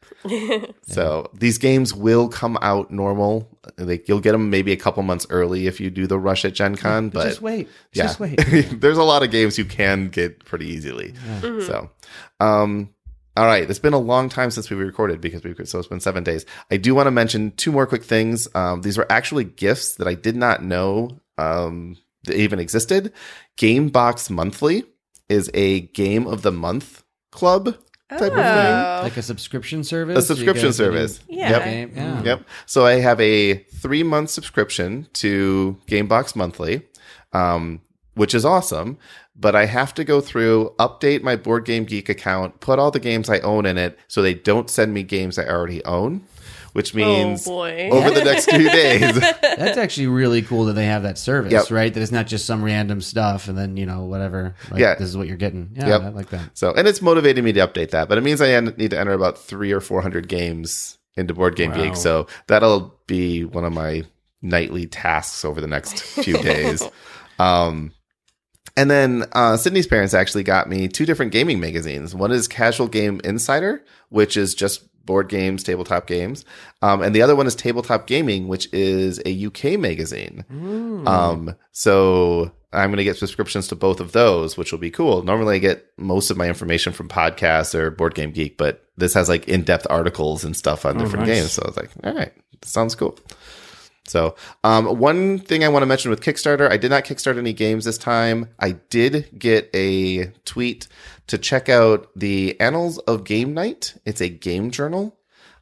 Speaker 2: So these games will come out normal. Like you'll get them maybe a couple months early if you do the rush at Gen Con, but
Speaker 4: just wait.
Speaker 2: yeah,
Speaker 4: Just wait.
Speaker 2: there's a lot of games you can get pretty easily. So, um, all right, it's been a long time since we recorded because we so it's been seven days. I do want to mention two more quick things. Um, these were actually gifts that I did not know um that even existed. Gamebox Monthly is a game of the month club type of thing.
Speaker 3: Oh.
Speaker 4: Like a subscription service.
Speaker 2: A
Speaker 4: So you
Speaker 2: subscription
Speaker 4: guys getting
Speaker 2: service.
Speaker 3: Yeah.
Speaker 2: Yep.
Speaker 4: Game? Yeah.
Speaker 2: Yep. So I have a three month subscription to Gamebox Monthly, um, which is awesome. But I have to go through, update my Board Game Geek account, put all the games I own in it so they don't send me games I already own, which means
Speaker 3: Oh boy.
Speaker 2: over the next few days.
Speaker 4: That's actually really cool that they have that service,
Speaker 2: Yep.
Speaker 4: right? That it's not just some random stuff and then, you know, whatever. Like,
Speaker 2: Yeah.
Speaker 4: This is what you're getting. Yeah,
Speaker 2: Yep.
Speaker 4: I like that.
Speaker 2: So, and it's motivating me to update that, but it means I en- need to enter about three or four hundred games into Board Game
Speaker 1: Wow.
Speaker 2: Geek. So that'll be one of my nightly tasks over the next few days. Um, and then uh, Sydney's parents actually got me two different gaming magazines. One is Casual Game Insider, which is just board games, tabletop games. Um, and the other one is Tabletop Gaming, which is a U K magazine. Um, so I'm going to get subscriptions to both of those, which will be cool. Normally I get most of my information from podcasts or Board Game Geek, but this has like in-depth articles and stuff on different
Speaker 1: nice.
Speaker 2: games. So I was like, all right, sounds cool. So, um, one thing I want to mention with Kickstarter, I did not kickstart any games this time. I did get a tweet to check out the Annals of Game Night. It's a game journal.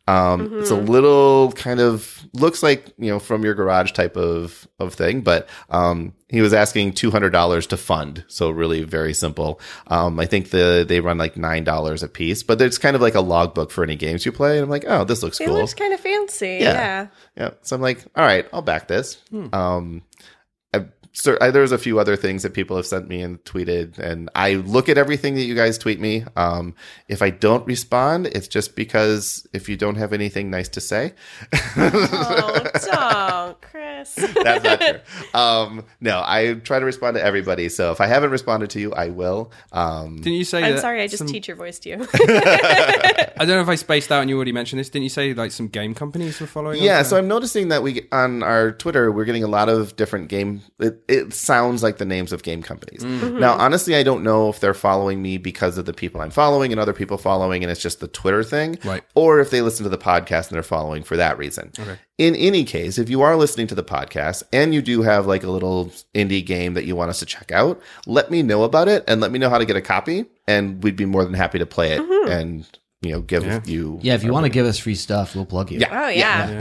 Speaker 2: Um, It's a little kind of looks like, you know, from your garage type of, of thing, but, um, he was asking two hundred dollars to fund. So really very simple. Um, I think the, they run like nine dollars a piece, but it's kind of like a logbook for any games you play. And I'm like, oh, this looks
Speaker 3: It
Speaker 2: cool.
Speaker 3: looks kind of fancy.
Speaker 2: Yeah.
Speaker 3: Yeah.
Speaker 2: Yeah. So I'm like, all right, I'll back this. Um, I, so I, there's a few other things that people have sent me and tweeted, and I look at everything that you guys tweet me. Um, if I don't respond, it's just because if you don't have anything nice to say,
Speaker 3: Oh, don't, Chris.
Speaker 2: that's not true. Um, no, I try to respond to everybody. So if I haven't responded to you, I will. Um,
Speaker 1: Didn't you say
Speaker 3: I'm
Speaker 1: that
Speaker 3: sorry, I just
Speaker 1: some-
Speaker 3: teacher voiced you.
Speaker 1: I don't know if I spaced out and you already mentioned this. Didn't you say like some game companies were following?
Speaker 2: Yeah,
Speaker 1: us?
Speaker 2: so I'm noticing that we on our Twitter we're getting a lot of different game. It, it sounds like the names of game companies. Now, honestly, I don't know if they're following me because of the people I'm following and other people following, and it's just the Twitter thing,
Speaker 1: Right.
Speaker 2: or if they listen to the podcast and they're following for that reason.
Speaker 1: Okay.
Speaker 2: In any case, if you are listening to the podcast and you do have like a little indie game that you want us to check out, let me know about it and let me know how to get a copy, and we'd be more than happy to play it and you know give
Speaker 1: Yeah.
Speaker 2: you.
Speaker 4: Yeah, if you want to give us free stuff, we'll plug you.
Speaker 2: Yeah.
Speaker 3: Oh, yeah.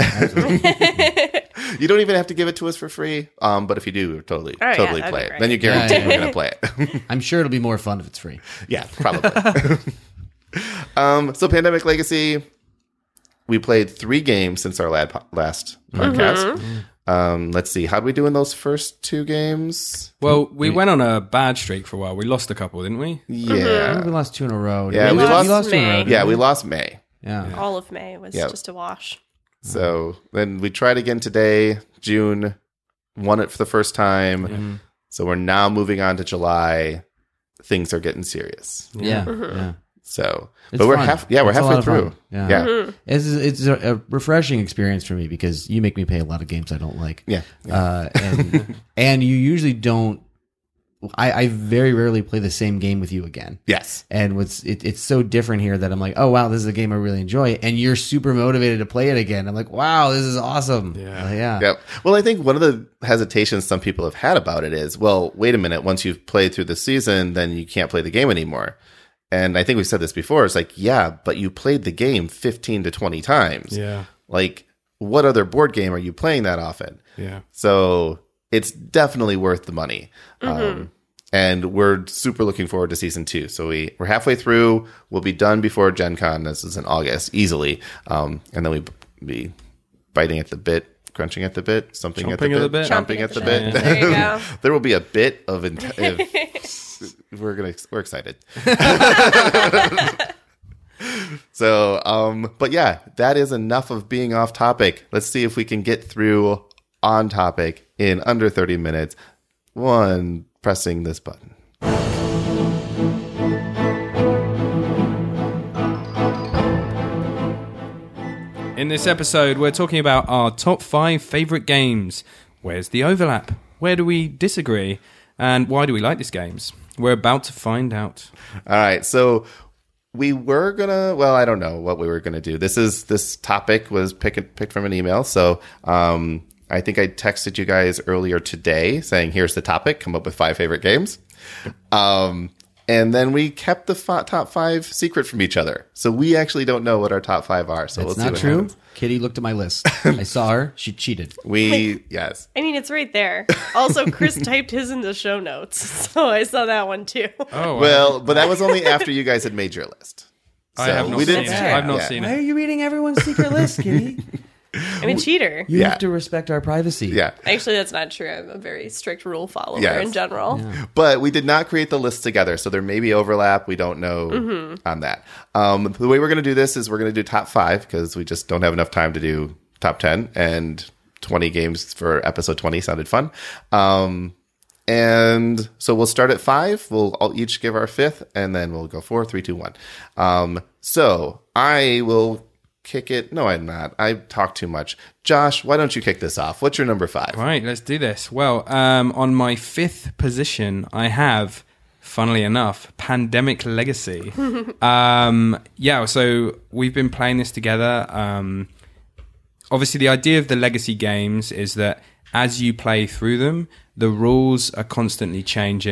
Speaker 2: You don't even have to give it to us for free, um, but if you do, totally,
Speaker 3: Oh, yeah,
Speaker 2: totally
Speaker 3: that'd
Speaker 2: play
Speaker 3: be
Speaker 2: it.
Speaker 3: great.
Speaker 2: Then you guarantee
Speaker 4: Yeah, yeah,
Speaker 2: we're
Speaker 4: yeah.
Speaker 2: going to play it.
Speaker 4: I'm sure it'll be more fun if it's free.
Speaker 2: Yeah, probably. um, so Pandemic Legacy, we played three games since our lad po- last podcast. Um, let's see, how did we do in those first two games?
Speaker 1: Well, we went on a bad streak for a while. We lost a couple, didn't we?
Speaker 4: I
Speaker 2: Yeah,
Speaker 4: think we lost two in a row.
Speaker 2: Yeah, we
Speaker 4: we
Speaker 2: lost
Speaker 4: lost two in a row.
Speaker 3: May.
Speaker 4: didn't
Speaker 2: yeah, we lost May.
Speaker 4: Yeah.
Speaker 3: All of May was
Speaker 2: Yeah.
Speaker 3: just a wash.
Speaker 2: So then we tried again today, June, won it for the first time. So we're now moving on to July. Things are getting serious.
Speaker 4: Yeah. Yeah.
Speaker 2: So,
Speaker 4: It's
Speaker 2: but we're
Speaker 4: fun.
Speaker 2: half. Yeah, we're
Speaker 4: It's a lot
Speaker 2: halfway
Speaker 4: of
Speaker 2: through.
Speaker 4: fun. Yeah.
Speaker 2: Yeah.
Speaker 4: It's, it's a, a refreshing experience for me because you make me play a lot of games I don't like.
Speaker 2: Yeah.
Speaker 4: Uh, and, and you usually don't. I, I very rarely play the same game with you again.
Speaker 2: Yes.
Speaker 4: And what's it, it's so different here that I'm like, oh wow, this is a game I really enjoy, and you're super motivated to play it again. I'm like, wow, this is awesome.
Speaker 1: Yeah.
Speaker 4: Uh, yeah.
Speaker 2: Yep. Well, I think one of the hesitations some people have had about it is, well, wait a minute. Once you've played through the season, then you can't play the game anymore. And I think we've said this before. It's like, yeah, but you played the game fifteen to twenty times.
Speaker 1: Yeah.
Speaker 2: Like, what other board game are you playing that often?
Speaker 1: Yeah.
Speaker 2: So it's definitely worth the money. Um, and we're super looking forward to season two. So we, we're halfway through. We'll be done before Gen Con. This is in August, easily. Um, and then we be biting at the bit, crunching at the bit, something at the
Speaker 1: Chomping at the
Speaker 2: bit,
Speaker 1: bit.
Speaker 2: chomping at the bit.
Speaker 3: There you go.
Speaker 2: There will be a bit of, int- of we're gonna we're excited. So, um, but yeah, that is enough of being off topic. Let's see if we can get through on topic in under thirty minutes. One, pressing this button.
Speaker 1: In this episode, we're talking about our top five favorite games. Where's the overlap? Where do we disagree? And why do we like these games? We're about to find out.
Speaker 2: All right, so we were gonna. Well, I don't know what we were gonna do. This is this topic was picked picked from an email. So, um, I think I texted you guys earlier today saying, "Here's the topic. Come up with five favorite games." Um, and then we kept the f- top five secret from each other, so we actually don't know what our top five are. So
Speaker 4: That's
Speaker 2: we'll see
Speaker 4: not
Speaker 2: what
Speaker 4: true.
Speaker 2: happens.
Speaker 4: Kitty looked at my list. I saw her. She cheated.
Speaker 2: We yes.
Speaker 3: I mean, it's right there. Also, Chris typed his in the show notes, so I saw that one too.
Speaker 1: Oh, wow.
Speaker 2: Well, but that was only after you guys had made your list.
Speaker 1: I
Speaker 2: So
Speaker 1: have not
Speaker 2: we
Speaker 1: seen
Speaker 2: didn't-
Speaker 1: it. I've not
Speaker 2: Yeah.
Speaker 1: seen
Speaker 4: Why
Speaker 1: it.
Speaker 4: are you reading everyone's secret list, Kitty?
Speaker 3: I'm a cheater.
Speaker 4: You
Speaker 2: Yeah.
Speaker 4: have to respect our privacy.
Speaker 2: Yeah.
Speaker 3: Actually, that's not true. I'm a very strict rule follower
Speaker 2: Yes.
Speaker 3: in general.
Speaker 2: But we did not create the list together, so there may be overlap. We don't know on that. Um, the way we're going to do this is we're going to do top five because we just don't have enough time to do top ten, and twenty games for episode twenty sounded fun. Um, and so we'll start at five. We'll all each give our fifth, and then we'll go four, three, two, one. Um, so I will kick it. No, I'm not. I talk too much. Josh, why don't you kick this off? What's your number five?
Speaker 1: Right, let's do this. Well, um, on my fifth position, I have, funnily enough, Pandemic Legacy. um, yeah, so we've been playing this together. Um, obviously, the idea of the Legacy games is that as you play through them, the rules are constantly changing.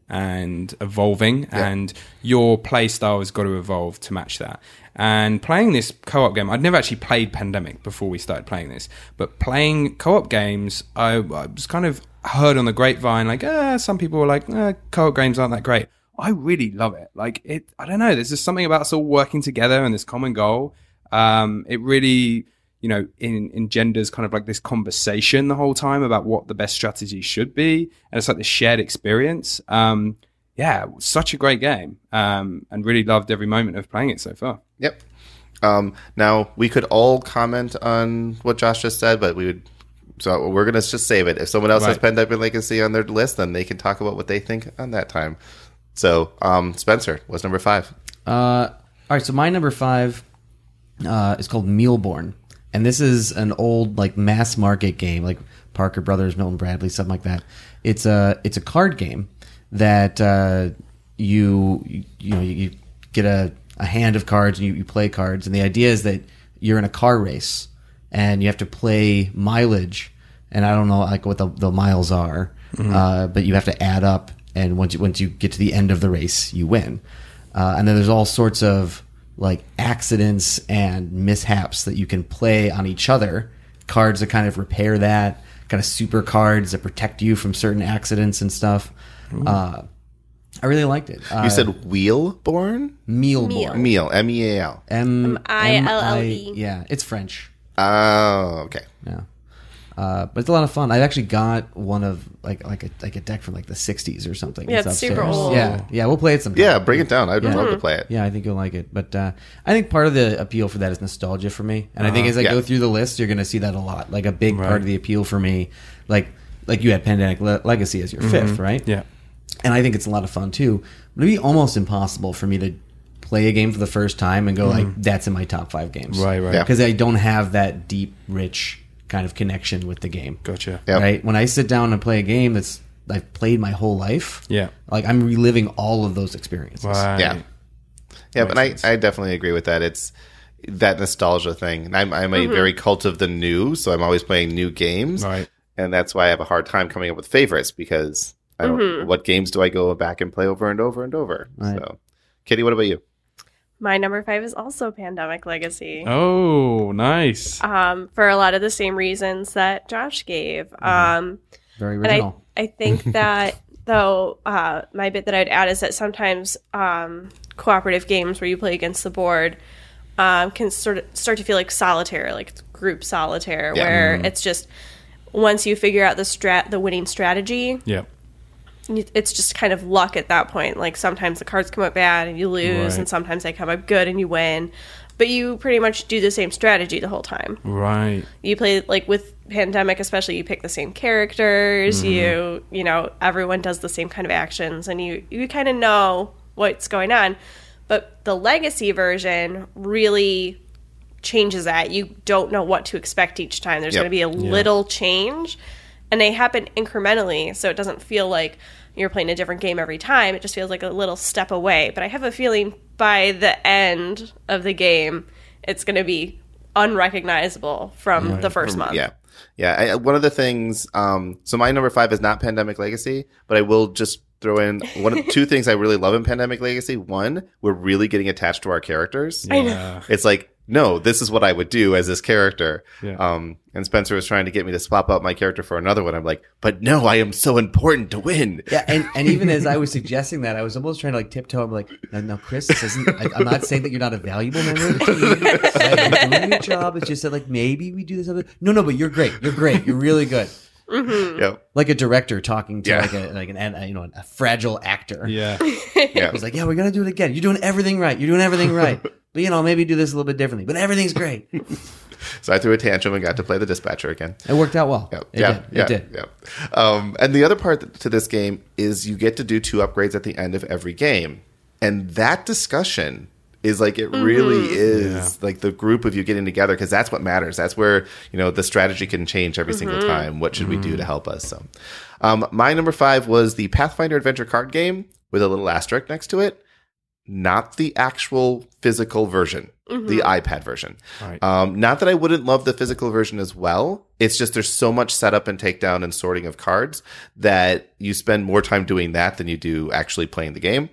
Speaker 1: and evolving, and your play style has got to evolve to match that. And playing this co-op game, I'd never actually played Pandemic before we started playing this, but playing co-op games, I, I was kind of heard on the grapevine, like, eh, some people were like, eh, co-op games aren't that great. I really love it. Like, it, I don't know, there's just something about us all working together and this common goal. Um, it really, you know, in, engenders kind of like this conversation the whole time about what the best strategy should be. And it's like this shared experience. Um, yeah, such a great game. Um, and really loved every moment of playing it so far.
Speaker 2: Yep. Um, now, we could all comment on what Josh just said, but we would... So we're going to just save it. If someone else
Speaker 1: Right.
Speaker 2: has Pandemic Legacy on their list, then they can talk about what they think on that time. So, um, Spencer, what's number five?
Speaker 4: Uh, all right, so my number five uh, is called Mealborn. And this is an old, like, mass market game, like Parker Brothers, Milton Bradley, something like that. It's a, it's a card game that uh, you, you, you know, you get a, a hand of cards and you, you play cards. And the idea is that you're in a car race and you have to play mileage. And I don't know, like, what the, the miles are, mm-hmm. uh, but you have to add up. And once you, once you get to the end of the race, you win. Uh, and then there's all sorts of like accidents and mishaps that you can play on each other. Cards that kind of repair that, kind of super cards that protect you from certain accidents and stuff. Uh, I really liked it. Uh,
Speaker 2: You said Wheelborn?
Speaker 4: Mealborn.
Speaker 2: Meal, M E A L.
Speaker 4: M
Speaker 3: I L L E.
Speaker 4: M I Yeah, it's French.
Speaker 2: Oh, okay.
Speaker 4: Yeah. Uh, but it's a lot of fun. I actually got one of like like a like a deck from like the sixties or something.
Speaker 3: Yeah, it's super
Speaker 4: upstairs.
Speaker 3: old.
Speaker 4: Yeah, yeah, we'll play it sometime.
Speaker 2: Yeah, bring it down. I'd
Speaker 4: Yeah.
Speaker 2: love to play it.
Speaker 4: Yeah, I think you'll like it. But uh, I think part of the appeal for that is nostalgia for me. And I think as I
Speaker 2: Yeah.
Speaker 4: go through the list, you're going to see that a lot. Like a big
Speaker 1: Right.
Speaker 4: part of the appeal for me, like like you had Pandemic Le- Legacy as your fifth, right?
Speaker 1: Yeah.
Speaker 4: And I think it's a lot of fun too. But it'd be almost impossible for me to play a game for the first time and go like, that's in my top five games.
Speaker 1: Right, right.
Speaker 2: Yeah.
Speaker 4: Because I don't have that deep, rich kind of connection with the game.
Speaker 1: Gotcha.
Speaker 2: Yep.
Speaker 4: Right? When I sit down and play a game that's I've played my whole life,
Speaker 1: Yeah.
Speaker 4: like I'm reliving all of those experiences.
Speaker 1: Right.
Speaker 2: Yeah. Yeah, but I,
Speaker 1: sense.
Speaker 2: I definitely agree with that. It's that nostalgia thing. And I'm, I'm a very cult of the new, so I'm always playing new games.
Speaker 1: Right.
Speaker 2: And that's why I have a hard time coming up with favorites because I don't, what games do I go back and play over and over and over?
Speaker 4: Right.
Speaker 2: So, Kitty, what about you?
Speaker 3: My number five is also Pandemic Legacy.
Speaker 1: Oh, nice.
Speaker 3: Um, for a lot of the same reasons that Josh gave. Um,
Speaker 4: Very
Speaker 3: and
Speaker 4: original.
Speaker 3: I, I think that, though, uh, my bit that I'd add is that sometimes um, cooperative games where you play against the board um, can sort of start to feel like solitaire, like group solitaire,
Speaker 2: Yeah.
Speaker 3: where it's just once you figure out the strat, the winning strategy,
Speaker 1: Yeah.
Speaker 3: it's just kind of luck at that point. Like sometimes the cards come up bad and you lose,
Speaker 1: Right.
Speaker 3: and sometimes they come up good and you win. But you pretty much do the same strategy the whole time.
Speaker 1: Right.
Speaker 3: You play like with Pandemic, especially. You pick the same characters.
Speaker 1: Mm-hmm.
Speaker 3: You you know everyone does the same kind of actions, and you you kind of know what's going on. But the Legacy version really changes that. You don't know what to expect each time. There's
Speaker 2: Yep.
Speaker 3: going to be a little change, and they happen incrementally, so it doesn't feel like you're playing a different game every time. It just feels like a little step away. But I have a feeling by the end of the game, it's going to be unrecognizable from the first month.
Speaker 2: Yeah. Yeah. I, one of the things, um, so my number five is not Pandemic Legacy, but I will just throw in one of two things I really love in Pandemic Legacy. One, we're really getting attached to our characters.
Speaker 1: Yeah.
Speaker 2: It's like, no, this is what I would do as this character.
Speaker 1: Yeah.
Speaker 2: Um, and Spencer was trying to get me to swap out my character for another one. I'm like, but no, I am so important to win.
Speaker 4: Yeah, and, and even as I was suggesting that, I was almost trying to like tiptoe. I'm like, no, no Chris, this isn't. I, I'm not saying that you're not a valuable member of the team. Like, you're doing your job. It's just that like maybe we do this other. No, no, but you're great. You're great. You're really good.
Speaker 2: Yep.
Speaker 4: Like a director talking to
Speaker 2: Yeah.
Speaker 4: like a like an, an you know a fragile actor.
Speaker 1: Yeah.
Speaker 2: Yeah.
Speaker 4: He's like, yeah, we're gonna do it again. You're doing everything right. You're doing everything right. But you know, maybe do this a little bit differently. But everything's great.
Speaker 2: So I threw a tantrum and got to play the dispatcher again.
Speaker 4: It worked out well.
Speaker 2: Yep.
Speaker 4: It
Speaker 2: yeah,
Speaker 4: did.
Speaker 2: yeah,
Speaker 4: It did.
Speaker 2: yeah. Um, and the other part to this game is you get to do two upgrades at the end of every game. And that discussion is like, it really is like the group of you getting together, because that's what matters. That's where, you know, the strategy can change every single time. What should we do to help us? So um, my number five was the Pathfinder Adventure card game with a little asterisk next to it. Not the actual physical version. the iPad version.
Speaker 1: Right.
Speaker 2: Um, not that I wouldn't love the physical version as well. It's just there's so much setup and takedown and sorting of cards that you spend more time doing that than you do actually playing the game.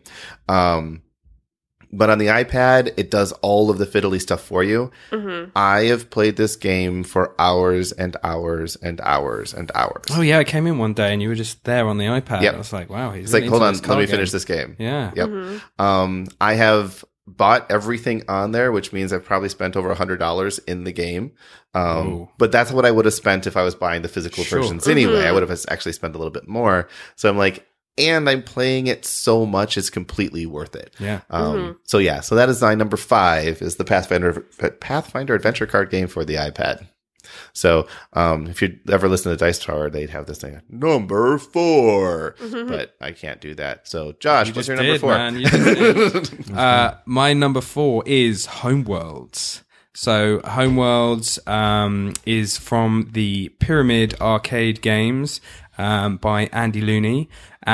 Speaker 2: Um, but on the iPad, it does all of the fiddly stuff for you.
Speaker 3: Mm-hmm.
Speaker 2: I have played this game for hours and hours and hours and hours.
Speaker 1: Oh yeah, I came in one day and you were just there on the iPad.
Speaker 2: Yep.
Speaker 1: I was like, wow, he's
Speaker 2: It's
Speaker 1: really
Speaker 2: like, hold
Speaker 1: into
Speaker 2: on,
Speaker 1: this
Speaker 2: let me
Speaker 1: card
Speaker 2: finish
Speaker 1: game.
Speaker 2: this game.
Speaker 1: Yeah.
Speaker 2: Yep.
Speaker 3: Mm-hmm.
Speaker 2: Um, I have bought everything on there, which means I've probably spent over a hundred dollars in the game. Um,
Speaker 1: Ooh.
Speaker 2: but that's what I would have spent if I was buying the physical
Speaker 1: Sure.
Speaker 2: versions anyway.
Speaker 3: Mhm.
Speaker 2: I would have actually spent a little bit more. So I'm like, and I'm playing it so much, it's completely worth it.
Speaker 1: Yeah.
Speaker 2: Um,
Speaker 3: Mhm.
Speaker 2: so yeah, so that is my number five is the Pathfinder, Pathfinder adventure card game for the iPad. So, um, if you ever listen to Dice Tower, they'd have this thing, number four,
Speaker 3: Mhm.
Speaker 2: but I can't do that. So Josh,
Speaker 1: You
Speaker 2: what's
Speaker 1: just
Speaker 2: your number
Speaker 1: did,
Speaker 2: four?
Speaker 1: man. You just did. uh, my number four is Homeworlds. So Homeworlds um, is from the Pyramid Arcade games um, by Andy Looney,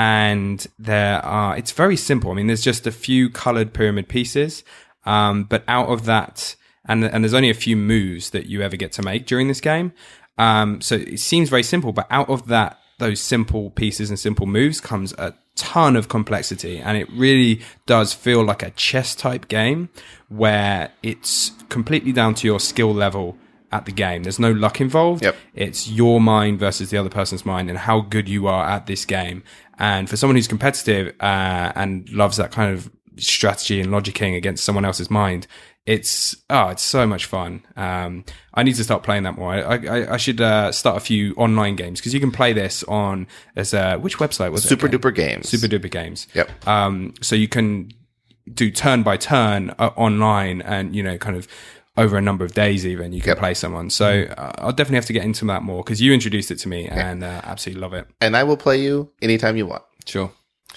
Speaker 1: and there are. It's very simple. I mean, there's just a few colored pyramid pieces, um, but out of that, and and there's only a few moves that you ever get to make during this game. Um, so it seems very simple, but out of that, those simple pieces and simple moves comes a ton of complexity, and it really does feel like a chess type game where it's completely down to your skill level at the game. There's no luck involved.
Speaker 2: Yep.
Speaker 1: It's your mind versus the other person's mind and how good you are at this game. And for someone who's competitive uh, and loves that kind of strategy and logicking against someone else's mind, it's oh, it's so much fun. Um, I need to start playing that more. I I, I should uh, start a few online games because you can play this on as a which website was it?
Speaker 2: Super
Speaker 1: again?
Speaker 2: Duper Games.
Speaker 1: Super Duper Games.
Speaker 2: Yep.
Speaker 1: Um, so you can do turn by turn uh, online, and you know, kind of over a number of days. Even you can
Speaker 2: Yep.
Speaker 1: play someone. So uh, I'll definitely have to get into that more because you introduced it to me, and uh, absolutely love it.
Speaker 2: And I will play you anytime you want.
Speaker 1: Sure.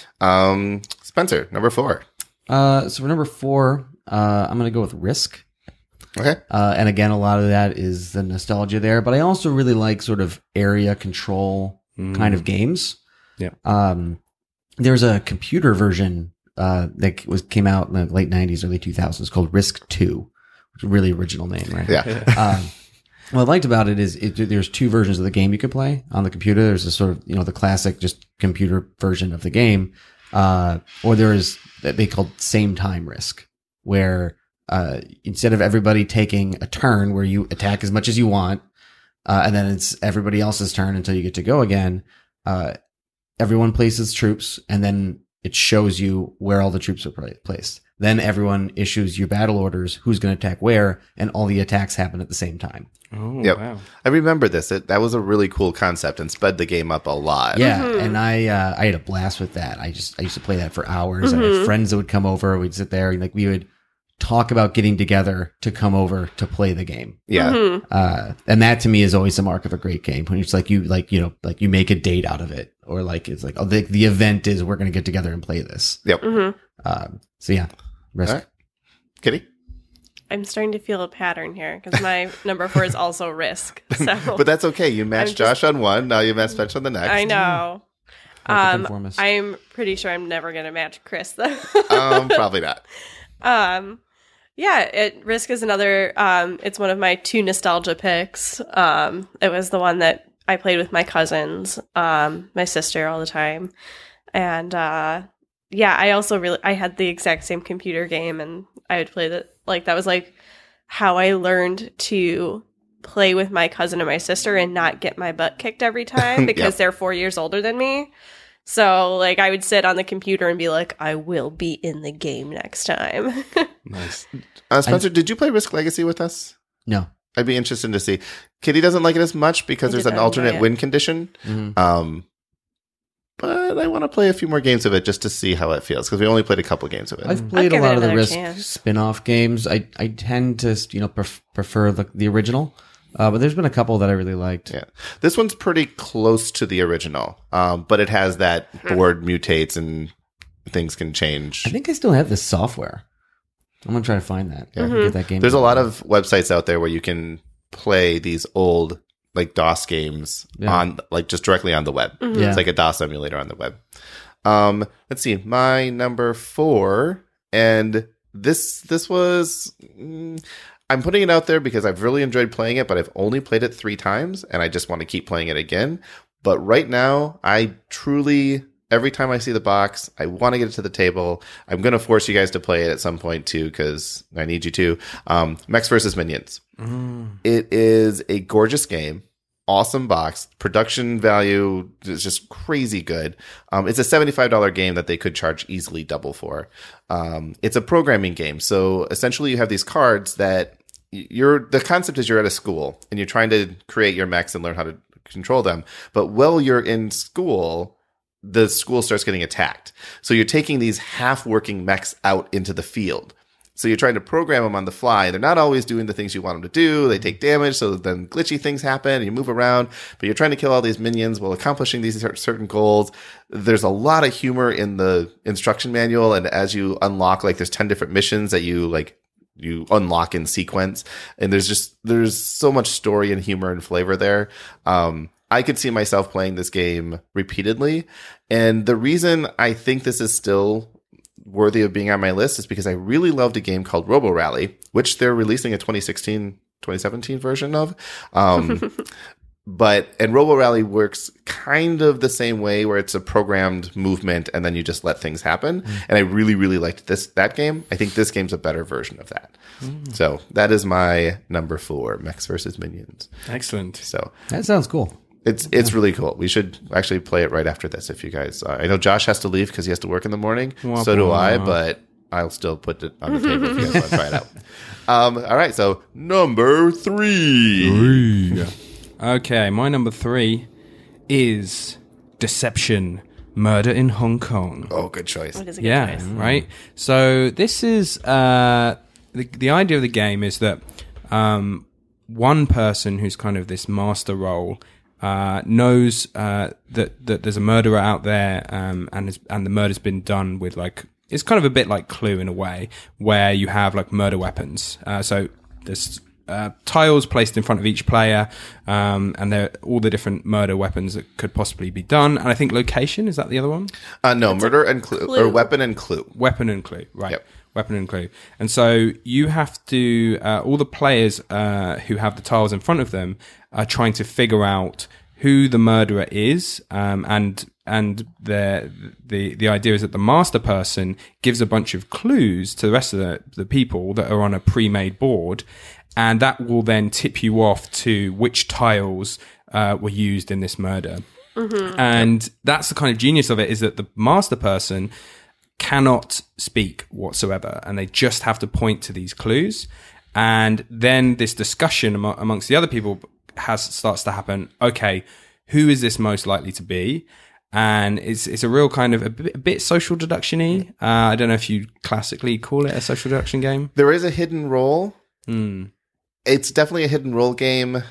Speaker 2: Um, Spencer, number four.
Speaker 4: Uh, so for number four, uh, I'm going to go with Risk.
Speaker 2: Okay.
Speaker 4: Uh, and again, a lot of that is the nostalgia there, but I also really like sort of area control kind of games.
Speaker 1: Yeah.
Speaker 4: Um, there's a computer version, uh, that was, came out in the late nineties, early two thousands called Risk two, which is a really original name, right?
Speaker 2: Yeah.
Speaker 4: um, what I liked about it is it, there's two versions of the game you could play on the computer. There's a sort of, you know, the classic just computer version of the game. Uh, or there's that they called same time Risk, where, uh, instead of everybody taking a turn where you attack as much as you want, uh, and then it's everybody else's turn until you get to go again, uh, everyone places troops and then it shows you where all the troops are pla- placed. Then everyone issues your battle orders, who's going to attack where, and all the attacks happen at the same time.
Speaker 1: Oh
Speaker 2: Yep.
Speaker 1: wow.
Speaker 2: I remember this. It, that was a really cool concept and sped the game up a lot.
Speaker 4: Yeah,
Speaker 3: Mhm.
Speaker 4: and I uh, I had a blast with that. I just I used to play that for hours. I had friends that would come over. We'd sit there and like we would talk about getting together to come over to play the game.
Speaker 2: Yeah.
Speaker 3: Mhm.
Speaker 4: Uh, and that to me is always the mark of a great game when it's like you like you know like you make a date out of it, or like it's like oh the the event is we're going to get together and play this.
Speaker 2: Yep.
Speaker 3: Mhm.
Speaker 4: Um, so yeah, Risk.
Speaker 2: All right. Kitty?
Speaker 3: I'm starting to feel a pattern here because my number four is also Risk. So
Speaker 2: But that's okay. You matched
Speaker 3: I'm just-
Speaker 2: Josh on one. Now you match Spencer on the next.
Speaker 3: I know.
Speaker 4: Perfect
Speaker 3: Um,
Speaker 4: informist.
Speaker 3: I'm pretty sure I'm never going to match Chris though.
Speaker 2: Um, probably not.
Speaker 3: Um, yeah, it Risk is another. Um, it's one of my two nostalgia picks. Um, it was the one that I played with my cousins, um, my sister all the time, and uh, yeah, I also really I had the exact same computer game, and I would play that. Like that was like how I learned to play with my cousin and my sister and not get my butt kicked every time because
Speaker 2: Yep.
Speaker 3: they're four years older than me. So, like, I would sit on the computer and be like, I will be in the game next time.
Speaker 1: Nice.
Speaker 2: Uh, Spencer, did you play Risk Legacy with us?
Speaker 4: No.
Speaker 2: I'd be interested to see. Kitty doesn't like it as much because
Speaker 3: I
Speaker 2: there's
Speaker 3: did
Speaker 2: an
Speaker 3: not enjoy
Speaker 2: alternate
Speaker 3: it.
Speaker 2: win condition.
Speaker 4: Mhm.
Speaker 2: Um, but I want to play a few more games of it just to see how it feels because we only played a couple games of it.
Speaker 4: I've played a
Speaker 3: give it
Speaker 4: lot of the
Speaker 3: another
Speaker 4: Risk
Speaker 3: chance.
Speaker 4: spin-off games. I, I tend to, you know, pref- prefer the, the original. Uh, but there's been a couple that I really liked.
Speaker 2: Yeah, this one's pretty close to the original, um, but it has that board mutates and things can change.
Speaker 4: I think I still have this software. I'm going to try to find that.
Speaker 2: Yeah.
Speaker 4: Get that game.
Speaker 2: There's a lot of websites out there where you can play these old like DOS games
Speaker 4: Yeah.
Speaker 2: on like just directly on the web.
Speaker 3: Mhm.
Speaker 4: Yeah.
Speaker 2: It's like a DOS emulator on the web. Um, let's see, my number four, and this this was. Mm, I'm putting it out there because I've really enjoyed playing it, but I've only played it three times, and I just want to keep playing it again. But right now, I truly, every time I see the box, I want to get it to the table. I'm going to force you guys to play it at some point too, because I need you to. Um, Mechs versus. Minions. Mm. It is a gorgeous game. Awesome box. Production value is just crazy good. Um, it's a seventy-five dollars game that they could charge easily double for. Um, it's a programming game. So essentially you have these cards that you're, the concept is you're at a school and you're trying to create your mechs and learn how to control them. But while you're in school, the school starts getting attacked. So you're taking these half-working mechs out into the field. So you're trying to program them on the fly. They're not always doing the things you want them to do. They take damage, so then glitchy things happen, and you move around. But you're trying to kill all these minions while accomplishing these certain goals. There's a lot of humor in the instruction manual, and as you unlock, like, there's ten different missions that you, like, you unlock in sequence. And there's just, there's so much story and humor and flavor there. Um, I could see myself playing this game repeatedly. And the reason I think this is still worthy of being on my list is because I really loved a game called Robo Rally, which they're releasing a twenty sixteen, twenty seventeen version of. Um, but, and Robo Rally works kind of the same way where it's a programmed movement and then you just let things happen. Mm. And I really, really liked this, that game. I think this game's a better version of that. Mm. So that is my number four, Mechs versus. Minions.
Speaker 1: Excellent.
Speaker 2: So
Speaker 4: that sounds cool.
Speaker 2: It's it's really cool. We should actually play it right after this if you guys... Uh, I know Josh has to leave because he has to work in the morning. Wah, so do wah. I, but I'll still put it on the table if you guys want to try it out. Um, all right, so number three.
Speaker 1: three. Okay, my number three is Deception, Murder in Hong Kong.
Speaker 2: Oh, good choice.
Speaker 3: It is a good
Speaker 1: yeah,
Speaker 3: choice.
Speaker 1: Right? So this is... Uh, the, the idea of the game is that um, one person who's kind of this master role... Uh, knows uh, that that there's a murderer out there, um, and is, and the murder's been done with, like, it's kind of a bit like Clue in a way, where you have like murder weapons. Uh, so there's uh, tiles placed in front of each player, um, and there are all the different murder weapons that could possibly be done. And I think location, is that the other one?
Speaker 2: Uh, no, That's murder and clue, clue, or weapon and clue.
Speaker 1: Weapon and clue, right?
Speaker 2: Yep.
Speaker 1: Weapon and clue. And so you have to, uh, all the players uh, who have the tiles in front of them are trying to figure out who the murderer is, um, and and the the the idea is that the master person gives a bunch of clues to the rest of the, the people that are on a pre-made board, and that will then tip you off to which tiles uh, were used in this murder. Mm-hmm. And that's the kind of genius of it, is that the master person cannot speak whatsoever, and they just have to point to these clues. And then this discussion am- amongst the other people has starts to happen. Okay, who is this most likely to be? And it's it's a real kind of a bit, a bit social deduction-y. Uh, I don't know if you classically call it a social deduction game.
Speaker 2: There is a hidden role.
Speaker 1: Mm.
Speaker 2: It's definitely a hidden role game.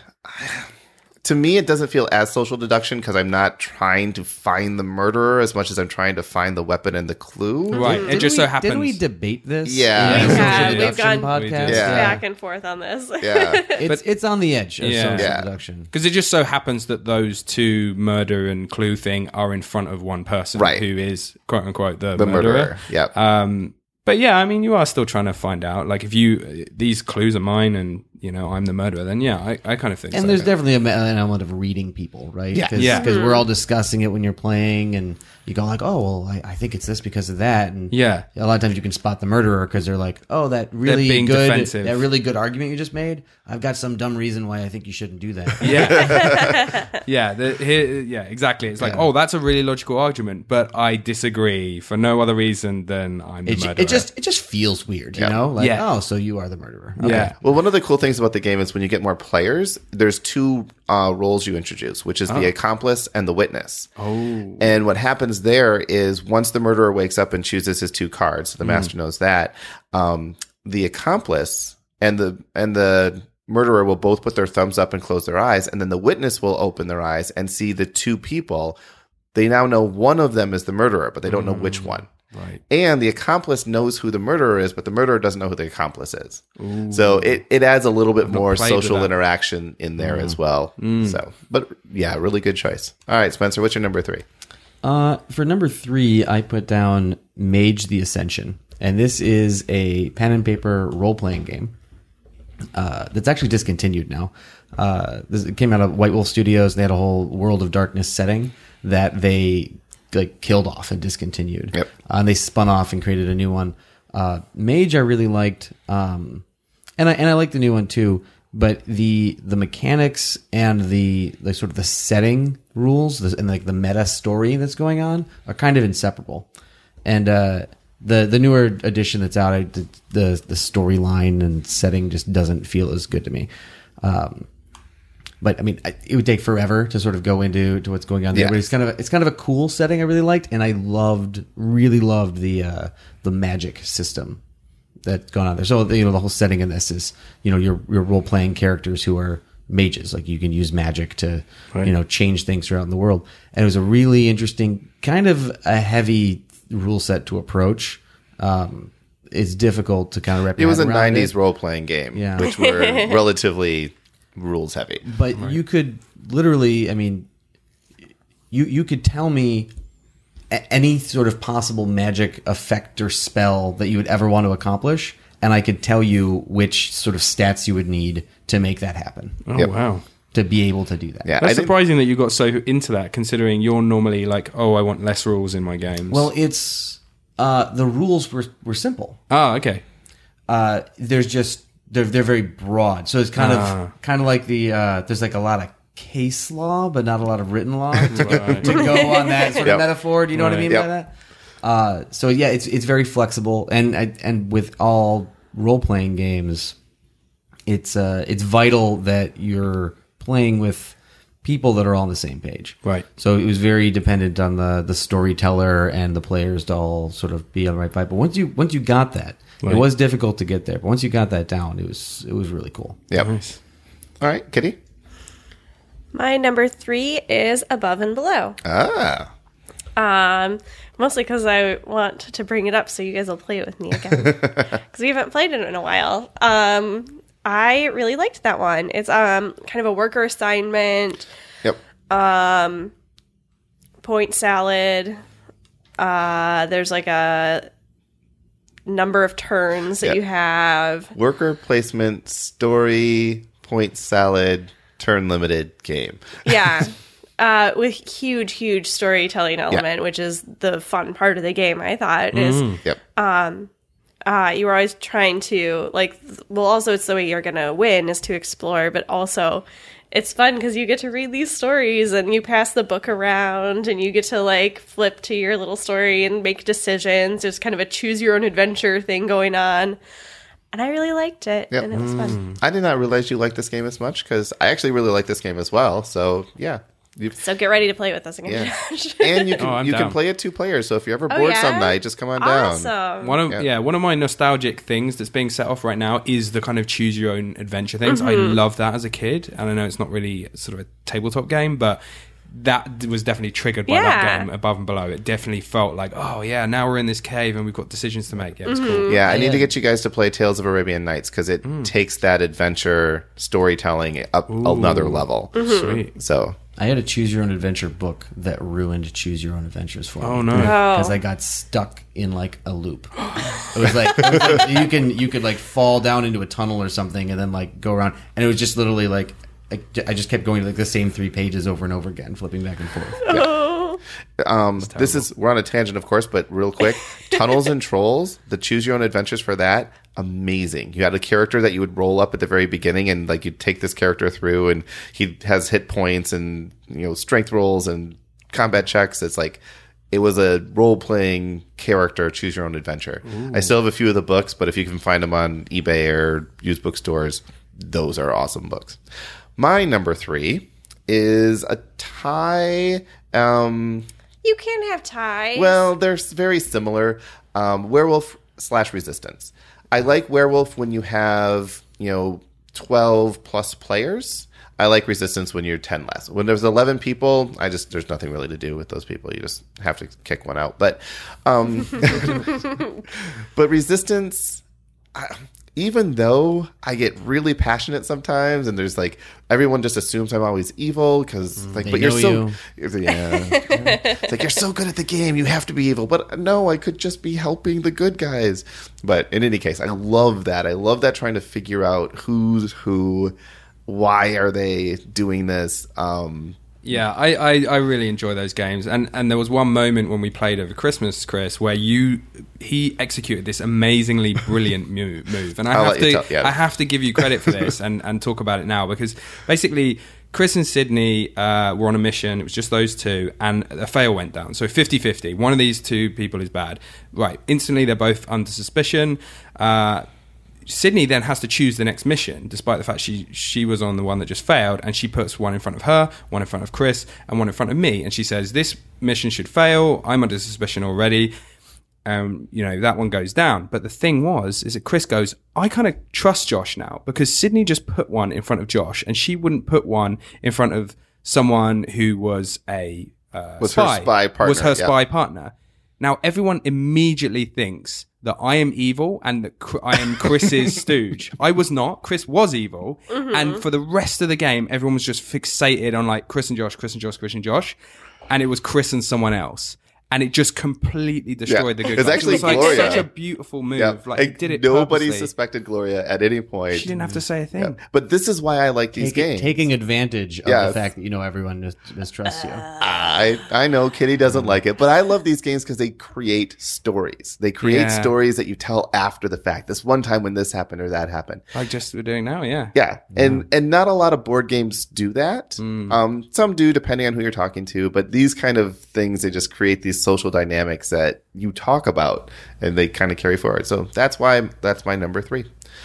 Speaker 2: To me, it doesn't feel as social deduction because I'm not trying to find the murderer as much as I'm trying to find the weapon and the clue.
Speaker 1: Right.
Speaker 4: Did
Speaker 1: it just
Speaker 4: we,
Speaker 1: so happens.
Speaker 4: Didn't we debate this?
Speaker 2: Yeah.
Speaker 3: We
Speaker 4: in a
Speaker 3: have.
Speaker 4: social
Speaker 3: We've
Speaker 4: deduction
Speaker 3: gone
Speaker 1: We
Speaker 4: podcast?
Speaker 1: did.
Speaker 2: Yeah.
Speaker 3: back and forth on this.
Speaker 2: Yeah.
Speaker 4: It's, it's on the edge of
Speaker 1: Yeah.
Speaker 4: social
Speaker 2: Yeah.
Speaker 4: deduction.
Speaker 1: Because it just so happens that those two murder and clue thing are in front of one person,
Speaker 2: Right.
Speaker 1: who is, quote unquote, the,
Speaker 2: The
Speaker 1: murderer.
Speaker 2: murderer. Yep.
Speaker 1: Um, but yeah, I mean, you are still trying to find out. Like, if you, these clues are mine and, you know, I'm the murderer, then yeah, I, I kind of think
Speaker 4: And
Speaker 1: so.
Speaker 4: there's definitely a, an element of reading people, right?
Speaker 2: Yeah.
Speaker 4: Cause,
Speaker 1: Yeah.
Speaker 4: Because we're all discussing it when you're playing, and you go like, oh, well, I, I think it's this because of that. And
Speaker 1: Yeah.
Speaker 4: a lot of times you can spot the murderer because they're like, oh, that really
Speaker 1: being
Speaker 4: good,
Speaker 1: defensive.
Speaker 4: that really good argument you just made. I've got some dumb reason why I think you shouldn't do that.
Speaker 1: Yeah, yeah, the, here, yeah, exactly. It's like,
Speaker 4: Yeah.
Speaker 1: oh, that's a really logical argument, but I disagree for no other reason than I'm the
Speaker 4: It, ju-
Speaker 1: murderer.
Speaker 4: it just it just feels weird, you
Speaker 2: Yeah.
Speaker 4: know? Like,
Speaker 1: Yeah.
Speaker 4: oh, so you are the murderer. Okay.
Speaker 1: yeah,
Speaker 2: Well, one of the cool things about the game is when you get more players, there's two uh, roles you introduce, which is the accomplice and the witness.
Speaker 1: oh,
Speaker 2: And what happens there is once the murderer wakes up and chooses his two cards, the master knows that, um, the accomplice and the and the murderer will both put their thumbs up and close their eyes, and then the witness will open their eyes and see the two people. They now know one of them is the murderer, but they don't know which one.
Speaker 1: right.
Speaker 2: And the accomplice knows who the murderer is, but the murderer doesn't know who the accomplice is. So it, it adds a little bit
Speaker 1: not
Speaker 2: more
Speaker 1: played with
Speaker 2: social
Speaker 1: that.
Speaker 2: interaction in there as well. So, but yeah, really good choice. All right, Spencer, what's your number three?
Speaker 4: Uh, for number three, I put down Mage the Ascension. And this is a pen and paper role-playing game uh, that's actually discontinued now. Uh, this it came out of White Wolf Studios. They had a whole World of Darkness setting that they like killed off and discontinued.
Speaker 2: Yep.
Speaker 4: Uh, and they spun off and created a new one. Uh, Mage I really liked, um, and I and I like the new one too. But the the mechanics and the the sort of the setting rules the, and like the meta story that's going on are kind of inseparable. And uh, the the newer edition that's out, I, the the, the storyline and setting just doesn't feel as good to me. Um, but I mean, I, it would take forever to sort of go into to what's going on there.
Speaker 2: Yeah.
Speaker 4: But it's kind of a, it's kind of a cool setting I really liked, and I loved really loved the uh, the magic system that's going on there. So, you know, the whole setting in this is, you know, you're, you're role-playing characters who are mages. Like, you can use magic to,
Speaker 1: Right.
Speaker 4: you know, change things throughout the world. And it was a really interesting, kind of a heavy rule set to approach. Um, it's difficult to kind of wrap
Speaker 2: It
Speaker 4: your
Speaker 2: was a
Speaker 4: head around
Speaker 2: nineties
Speaker 4: it.
Speaker 2: role-playing game,
Speaker 4: Yeah.
Speaker 2: which were relatively rules-heavy.
Speaker 4: But you could literally, I mean, you you could tell me a- any sort of possible magic effect or spell that you would ever want to accomplish, and I could tell you which sort of stats you would need to make that happen,
Speaker 1: Oh,
Speaker 2: Yep.
Speaker 1: wow.
Speaker 4: to be able to do that.
Speaker 2: Yeah, I
Speaker 1: That's
Speaker 2: think-
Speaker 1: surprising that you got so into that, considering you're normally like, oh, I want less rules in my games.
Speaker 4: Well, it's uh, the rules were were simple.
Speaker 1: oh, okay.
Speaker 4: Uh, there's just they're they're very broad, so it's kind
Speaker 1: Ah.
Speaker 4: of kind of like the uh, there's like a lot of case law, but not a lot of written law to,
Speaker 1: Right.
Speaker 4: to go on that sort
Speaker 2: Yep.
Speaker 4: of metaphor. Do you know what I
Speaker 1: Right.
Speaker 4: mean
Speaker 2: Yep.
Speaker 4: by that? Uh, so yeah, it's it's very flexible, and I- and with all role playing games, it's uh it's vital that you're playing with people that are all on the same page.
Speaker 1: Right.
Speaker 4: So it was very dependent on the the storyteller and the players to all sort of be on the right vibe. But once you once you got that,
Speaker 1: Right.
Speaker 4: it was difficult to get there. But once you got that down, it was it was really cool.
Speaker 2: Yep.
Speaker 1: Nice.
Speaker 2: All right, Kitty.
Speaker 3: My number three is Above and Below.
Speaker 2: Ah.
Speaker 3: Um, mostly because I want to bring it up so you guys will play it with me again. Because we haven't played it in a while. Um, I really liked that one. It's um kind of a worker assignment,
Speaker 2: Yep.
Speaker 3: point salad. Uh, there's like a number of turns that
Speaker 2: Yeah.
Speaker 3: you have.
Speaker 2: Worker placement, story, point salad, turn limited game.
Speaker 3: Yeah. Uh, with huge, huge storytelling element, which is the fun part of the game, I thought, is
Speaker 2: Yep.
Speaker 3: uh, you were always trying to, like, th- well, also it's the way you're going to win is to explore, but also it's fun because you get to read these stories and you pass the book around and you get to, like, flip to your little story and make decisions. There's kind of a choose your own adventure thing going on. And I really liked it,
Speaker 2: Yep.
Speaker 3: and it was fun.
Speaker 2: I did not realize you liked this game as much because I actually really like this game as well. So yeah. You,
Speaker 3: So get ready to play with us again.
Speaker 2: yeah. And you can
Speaker 1: Oh, I'm
Speaker 2: you
Speaker 1: down.
Speaker 2: can play it two players. So if you're ever
Speaker 3: Oh,
Speaker 2: bored
Speaker 3: yeah?
Speaker 2: some night, just come on down.
Speaker 3: Awesome.
Speaker 1: One of
Speaker 2: Yeah.
Speaker 1: yeah. one of my nostalgic things that's being set off right now is the kind of choose your own adventure things. I
Speaker 3: Mm-hmm.
Speaker 1: love that as a kid, and I know it's not really sort of a tabletop game, but that was definitely triggered by
Speaker 3: Yeah.
Speaker 1: that game, Above and Below. It definitely felt like, oh yeah, now we're in this cave and we've got decisions to make. Yeah, it was cool.
Speaker 2: Yeah, I need
Speaker 4: Yeah.
Speaker 2: to get you guys to play Tales of Arabian Nights because it
Speaker 1: Mm.
Speaker 2: takes that adventure storytelling up another level.
Speaker 3: Mm-hmm.
Speaker 1: Sweet.
Speaker 2: So
Speaker 4: I had a choose your own adventure book that ruined choose your own adventures for me.
Speaker 1: Oh no.
Speaker 3: Oh.
Speaker 4: Because I got stuck in like a loop. It was like, it was like you can you could like fall down into a tunnel or something and then like go around, and it was just literally like I, I just kept going to like the same three pages over and over again, flipping back and forth.
Speaker 2: um, this is we're on a tangent, of course, but real quick, Tunnels and Trolls, the choose your own adventures for that, amazing. You had a character that you would roll up at the very beginning, and like you'd take this character through, and he has hit points and you know strength rolls and combat checks. It's like it was a role playing character, choose your own adventure. I still have a few of the books, but if you can find them on eBay or used bookstores, those are awesome books. My number three is a tie. Um,
Speaker 3: You can't have ties.
Speaker 2: well, they're s- very similar. Um, werewolf slash resistance. I like werewolf when you have, you know, twelve plus players. I like resistance when you're ten less. When there's eleven people, I just, there's nothing really to do with those people. You just have to kick one out. But, um, but resistance, I, even though I get really passionate sometimes, and there's like everyone just assumes I'm always evil because like,
Speaker 4: they
Speaker 2: but you're
Speaker 4: know
Speaker 2: so
Speaker 4: you.
Speaker 2: yeah, it's like you're so good at the game, you have to be evil. But no, I could just be helping the good guys. But in any case, I love that. I love that trying to figure out who's who, why are they doing this. Um,
Speaker 1: Yeah, I, I, I really enjoy those games, and and there was one moment when we played over Christmas, Chris, where you he executed this amazingly brilliant move, move, and I
Speaker 2: I'll
Speaker 1: have
Speaker 2: let you
Speaker 1: to
Speaker 2: tell- yeah.
Speaker 1: I have to give you credit for this and, and talk about it now, because basically Chris and Sydney uh, were on a mission. It was just those two, and a fail went down. So fifty-fifty. One of these two people is bad. Right, instantly they're both under suspicion. Uh, Sydney then has to choose the next mission, despite the fact she she was on the one that just failed, and she puts one in front of her, one in front of Chris, and one in front of me. And she says, this mission should fail. I'm under suspicion already. Um, you know, that one goes down. But the thing was, is that Chris goes, I kind of trust Josh now, because Sydney just put one in front of Josh, and she wouldn't put one in front of someone who was a uh,
Speaker 2: Was her
Speaker 1: spy.
Speaker 2: spy partner,
Speaker 1: Was her
Speaker 2: yeah.
Speaker 1: spy partner. Now, everyone immediately thinks that I am evil and that Cr- I am Chris's stooge. I was not. Chris was evil. And for the rest of the game, everyone was just fixated on like Chris and Josh, Chris and Josh, Chris and Josh. And it was Chris and someone else. And it just completely destroyed
Speaker 2: Yeah.
Speaker 1: the good
Speaker 2: It's
Speaker 1: guys.
Speaker 2: actually
Speaker 1: it was like
Speaker 2: Gloria.
Speaker 1: such a beautiful move.
Speaker 2: Yeah,
Speaker 1: Like,
Speaker 2: and
Speaker 1: it did it
Speaker 2: nobody
Speaker 1: purposely.
Speaker 2: suspected Gloria at any point.
Speaker 1: She didn't have to say a thing.
Speaker 2: Yeah. But this is why I like these
Speaker 4: Taking,
Speaker 2: games.
Speaker 4: taking advantage of
Speaker 2: Yes.
Speaker 4: the fact that you know everyone mis- mistrusts you.
Speaker 2: I I know Kitty doesn't like it, but I love these games because they create stories. They create
Speaker 1: Yeah.
Speaker 2: stories that you tell after the fact. This one time when this happened or that happened.
Speaker 1: Like just we're doing now, yeah.
Speaker 2: Yeah, and and not a lot of board games do that.
Speaker 1: Mm.
Speaker 2: Um, some do depending on who you're talking to, but these kind of things they just create these social dynamics that you talk about and they kind of carry forward. So that's why that's my number three.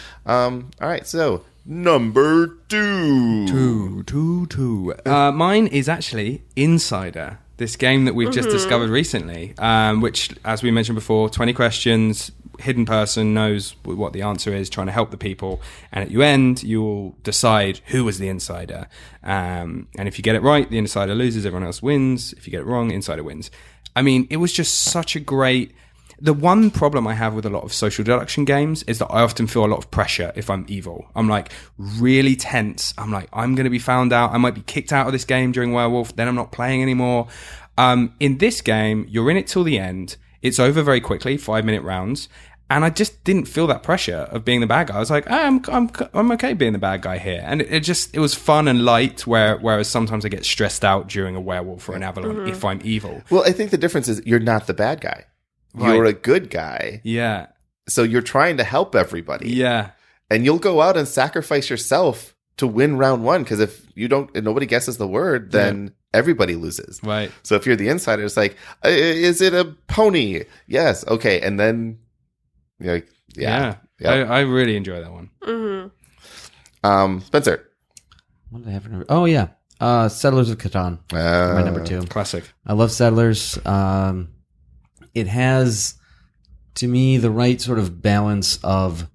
Speaker 2: Um, all right, so number two.
Speaker 1: Two, two, two. Uh, mine is actually Insider, this game that we've just discovered recently, um, which, as we mentioned before, twenty questions, hidden person knows what the answer is, trying to help the people, and at the end, you will decide who was the insider. Um, and if you get it right, the insider loses, everyone else wins. If you get it wrong, insider wins. I mean, it was just such a great... The one problem I have with a lot of social deduction games is that I often feel a lot of pressure if I'm evil. I'm like really tense. I'm like, I'm going to be found out. I might be kicked out of this game during Werewolf. Then I'm not playing anymore. Um, in this game, you're in it till the end. It's over very quickly, five minute rounds. And I just didn't feel that pressure of being the bad guy. I was like, oh, I'm, I'm, I'm okay being the bad guy here. And it, it just, it was fun and light, where, whereas sometimes I get stressed out during a Werewolf or an Avalon if I'm evil.
Speaker 2: Well, I think the difference is you're not the bad guy. You're
Speaker 1: Right.
Speaker 2: a good guy.
Speaker 1: Yeah.
Speaker 2: So you're trying to help everybody.
Speaker 1: Yeah.
Speaker 2: And you'll go out and sacrifice yourself to win round one, because if you don't, if nobody guesses the word, then everybody loses.
Speaker 1: Right.
Speaker 2: So if you're the insider, it's like, uh, is it a pony? Yes. Okay. And then, you know, yeah.
Speaker 1: Yeah.
Speaker 2: Yeah.
Speaker 1: I, I really enjoy that one.
Speaker 3: Mm-hmm.
Speaker 2: Um, Spencer.
Speaker 4: What did I have for number? Oh yeah, uh, Settlers of Catan.
Speaker 2: Uh,
Speaker 4: My number two.
Speaker 1: Classic.
Speaker 4: I love Settlers. Um, it has, to me, the right sort of balance of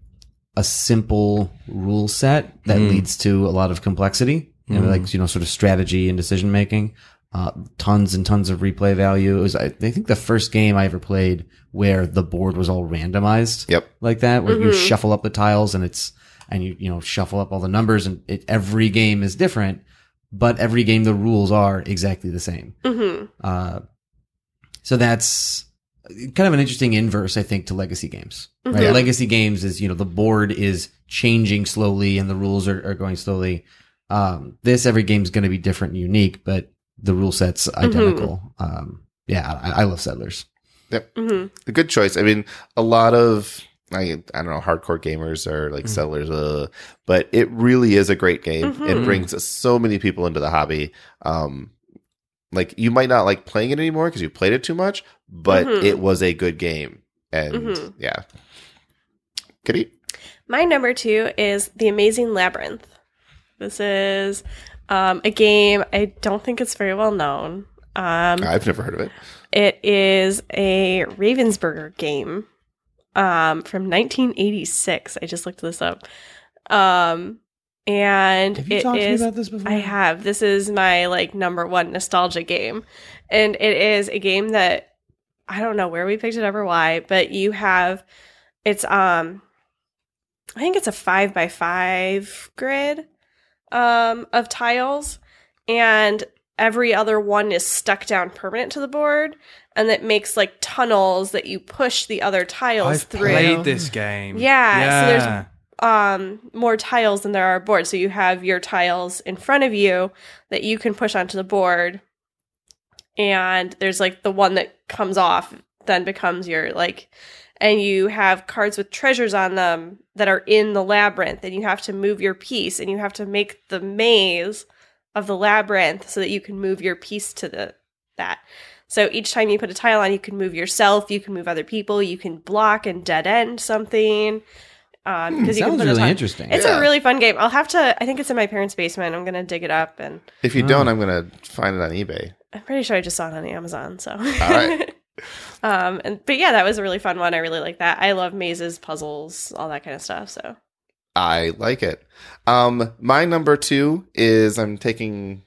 Speaker 4: a simple rule set that
Speaker 1: Mm.
Speaker 4: leads to a lot of complexity, you know,
Speaker 1: Mm.
Speaker 4: like, you know, sort of strategy and decision making. Uh, tons and tons of replay value. It was, I, I think, the first game I ever played where the board was all randomized.
Speaker 2: Yep.
Speaker 4: Like that, where you
Speaker 3: Mhm.
Speaker 4: shuffle up the tiles and it's, and you, you know, shuffle up all the numbers, and it, every game is different, but every game the rules are exactly the same.
Speaker 3: Mm-hmm.
Speaker 4: Uh, so that's kind of an interesting inverse, I think, to legacy games. Right?
Speaker 3: Mhm.
Speaker 4: Legacy games is, you know, the board is changing slowly and the rules are, are going slowly. Um, this, every game's going to be different and unique, but the rule set's identical. Um, yeah, I, I love Settlers.
Speaker 3: Mm-hmm.
Speaker 2: A good choice. I mean, a lot of, I, I don't know, hardcore gamers are
Speaker 1: Mm.
Speaker 2: like Settlers, uh, but it really is a great game.
Speaker 3: Mhm.
Speaker 2: It brings so many people into the hobby. Um, like you might not like playing it anymore because you played it too much, but
Speaker 3: Mhm.
Speaker 2: it was a good game. And
Speaker 3: Mhm.
Speaker 2: yeah. Kitty?
Speaker 3: My number two is The Amazing Labyrinth. This is um, a game, I don't think it's very well known. Um,
Speaker 2: I've never heard of it.
Speaker 3: it is a Ravensburger game um, from nineteen eighty-six. I just looked this up. Um, and
Speaker 4: Have you
Speaker 3: it
Speaker 4: talked to me
Speaker 3: is-
Speaker 4: about this before?
Speaker 3: I have. This is my like number one nostalgia game. And it is a game that I don't know where we picked it up or why, but you have it's um I think it's a five by five grid um, of tiles, and every other one is stuck down permanent to the board, and that makes like tunnels that you push the other tiles
Speaker 1: I've
Speaker 3: through.
Speaker 1: played this game.
Speaker 3: Yeah,
Speaker 1: yeah.
Speaker 3: so there's um, more tiles than there are boards. So you have your tiles in front of you that you can push onto the board, and there's like the one that comes off then becomes your like, and you have cards with treasures on them that are in the labyrinth, and you have to move your piece, and you have to make the maze of the labyrinth so that you can move your piece to the that. So each time you put a tile on, you can move yourself, you can move other people, you can block and dead end something. Um, because you can
Speaker 4: Sounds
Speaker 3: put a
Speaker 4: really
Speaker 3: ton-
Speaker 4: interesting.
Speaker 3: It's
Speaker 2: Yeah.
Speaker 3: a really fun game. I'll have to. I think it's in my parents' basement. I'm gonna dig it up, and
Speaker 2: If you don't, I'm gonna find it on eBay.
Speaker 3: I'm pretty sure I just saw it on Amazon. So,
Speaker 2: All right.
Speaker 3: um, and but yeah, that was a really fun one. I really like that. I love mazes, puzzles, all that kind of stuff. So,
Speaker 2: I like it. Um, my number two is I'm taking.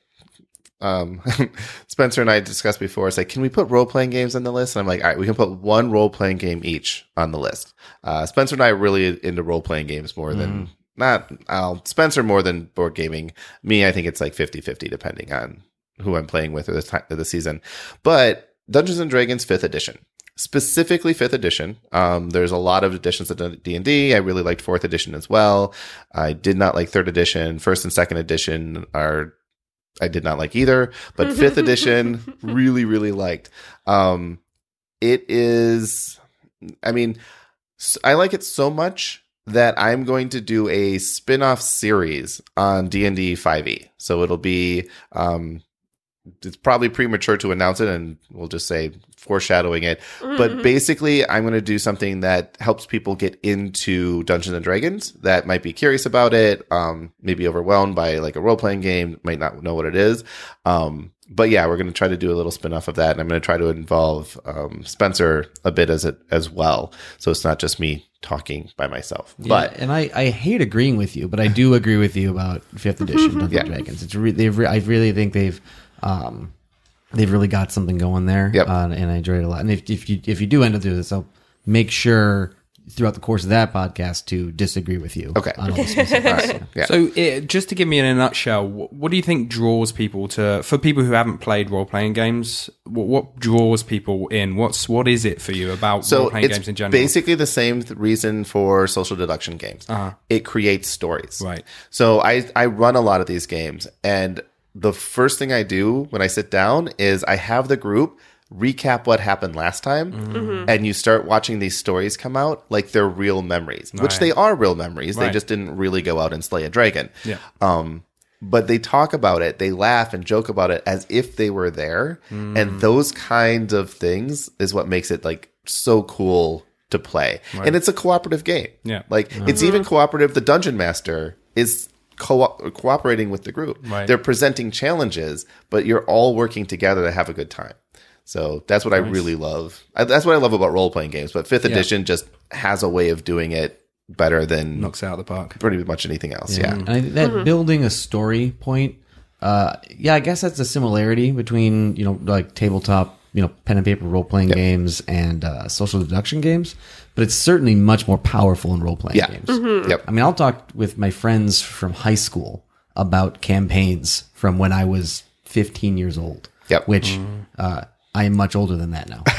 Speaker 2: Um, Spencer and I discussed before. It's like, can we put role playing games on the list? And I'm like, all right, we can put one role playing game each on the list. Uh, Spencer and I are really into role playing games more than not. Uh, Spencer more than board gaming. Me, I think it's like fifty-fifty depending on who I'm playing with or the time of the season. But Dungeons and Dragons fifth edition. Specifically fifth edition. Um, there's a lot of editions of D and D. I really liked fourth edition as well. I did not like third edition. First and second edition are, I did not like either, but fifth edition really, really liked. Um, it is, I mean, s- I like it so much that I'm going to do a spin-off series on D and D five e. So it'll be, um, it's probably premature to announce it, and we'll just say foreshadowing it. But basically, I'm going to do something that helps people get into Dungeons and Dragons that might be curious about it, um, maybe overwhelmed by like a role playing game, might not know what it is. Um, but yeah, we're going to try to do a little spin off of that, and I'm going to try to involve um, Spencer a bit as it as well, so it's not just me talking by myself. But
Speaker 4: Yeah, and I, I hate agreeing with you, but I do agree with you about fifth edition Dungeons
Speaker 2: Yeah.
Speaker 4: and Dragons. It's re- they've re- I really think they've um they've really got something going there.
Speaker 2: Yep.
Speaker 4: Uh, and I enjoyed it a lot. And if if you if you do end up doing this, I'll make sure throughout the course of that podcast to disagree with you.
Speaker 2: Okay.
Speaker 4: On all the specifics. Yeah.
Speaker 2: yeah.
Speaker 1: So, it, just to give me in a nutshell, wh- what do you think draws people to, for people who haven't played role playing games, what, what draws people in? What's what is it for you about
Speaker 2: So
Speaker 1: role playing
Speaker 2: it's
Speaker 1: games in general?
Speaker 2: basically the same th- reason for social deduction games.
Speaker 1: Uh-huh.
Speaker 2: It creates stories.
Speaker 1: Right.
Speaker 2: So I, I run a lot of these games, and the first thing I do when I sit down is I have the group recap what happened last time,
Speaker 1: Mm-hmm.
Speaker 2: and you start watching these stories come out like they're real memories, which
Speaker 1: Right.
Speaker 2: they are real memories. They
Speaker 1: Right.
Speaker 2: just didn't really go out and slay a dragon.
Speaker 1: Yeah.
Speaker 2: Um, but they talk about it, they laugh and joke about it as if they were there.
Speaker 1: Mm.
Speaker 2: And those kinds of things is what makes it like so cool to play. And it's a cooperative game.
Speaker 1: Yeah.
Speaker 2: Like it's even cooperative. The dungeon master is co- cooperating with the group.
Speaker 1: Right.
Speaker 2: They're presenting challenges, but you're all working together to have a good time. So that's what I really love. I, that's what I love about role playing games. But fifth edition just has a way of doing it better than
Speaker 1: Knocks it out of the park.
Speaker 2: pretty much anything else. Yeah.
Speaker 4: And I, that building a story point, uh, yeah, I guess that's a similarity between, you know, like tabletop, you know, pen and paper role playing games and uh, social deduction games, but it's certainly much more powerful in role playing
Speaker 2: Yeah.
Speaker 4: games.
Speaker 2: Yep.
Speaker 4: I mean, I'll talk with my friends from high school about campaigns from when I was fifteen years old.
Speaker 2: Yep.
Speaker 4: Which uh, I am much older than that now.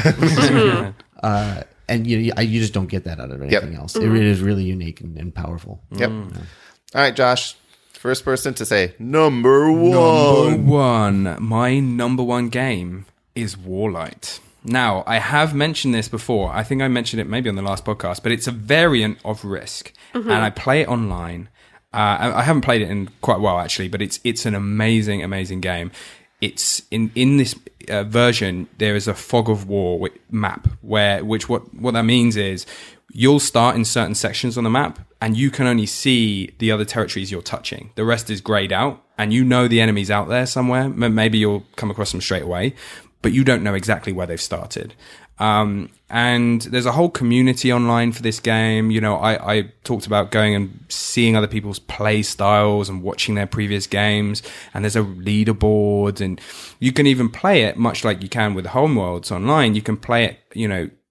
Speaker 4: uh, and you, I, you just don't get that out of anything
Speaker 2: Yep.
Speaker 4: else. It really is really unique and, and powerful.
Speaker 2: Yep. All right, Josh. First person to say number one.
Speaker 1: Number one. My number one game is Warlight. Now, I have mentioned this before. I think I mentioned it maybe on the last podcast, but it's a variant of Risk, and I play it online. Uh, I I haven't played it in quite a while, actually, but it's it's an amazing, amazing game. It's in in this uh, version. There is a fog of war wi- map where which what what that means is you'll start in certain sections on the map, and you can only see the other territories you're touching. The rest is grayed out, and you know the enemy's out there somewhere. M- Maybe you'll come across them straight away, but you don't know exactly where they've started. Um, and there's a whole community online for this game. You know, I, I talked about going and seeing other people's play styles and watching their previous games. And there's a leaderboard, and you can even play it much like you can with Homeworlds online. You can play it, you know,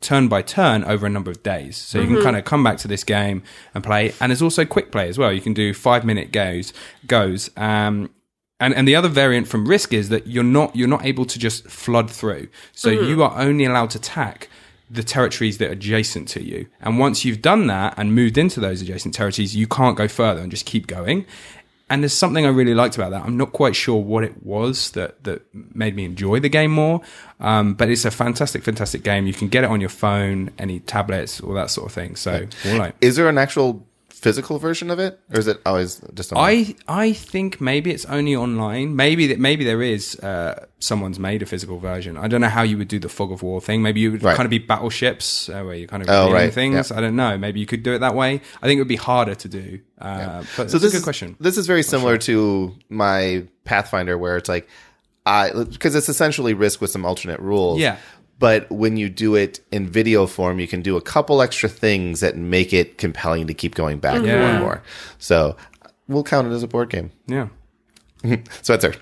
Speaker 1: turn by turn over a number of days. So you can kind of come back to this game and play. And there's also quick play as well. You can do five minute goes, goes. Um, and, and the other variant from Risk is that you're not, you're not able to just flood through. So you are only allowed to attack the territories that are adjacent to you. And once you've done that and moved into those adjacent territories, you can't go further and just keep going. And there's something I really liked about that. I'm not quite sure what it was that, that made me enjoy the game more. Um, but it's a fantastic, fantastic game. You can get it on your phone, any tablets, all that sort of thing. So, all right.
Speaker 2: Is there an actual physical version of it, or is it always just online?
Speaker 1: I I think maybe it's only online. Maybe that maybe there is uh, someone's made a physical version. I don't know how you would do the Fog of War thing. Maybe you would
Speaker 2: Right.
Speaker 1: kind of be battleships uh, where you're kind of
Speaker 2: Oh,
Speaker 1: reading
Speaker 2: right.
Speaker 1: things.
Speaker 2: Yeah.
Speaker 1: I don't know. Maybe you could do it that way. I think it would be harder to do. Uh, But
Speaker 2: So
Speaker 1: it's
Speaker 2: this
Speaker 1: a good
Speaker 2: is,
Speaker 1: question.
Speaker 2: This is very similar to my Pathfinder, where it's like, I because it's essentially Risk with some alternate rules.
Speaker 1: Yeah.
Speaker 2: But when you do it in video form, you can do a couple extra things that make it compelling to keep going back more
Speaker 1: Yeah.
Speaker 2: and more. So we'll count it as a board game.
Speaker 1: Yeah.
Speaker 2: Spencer.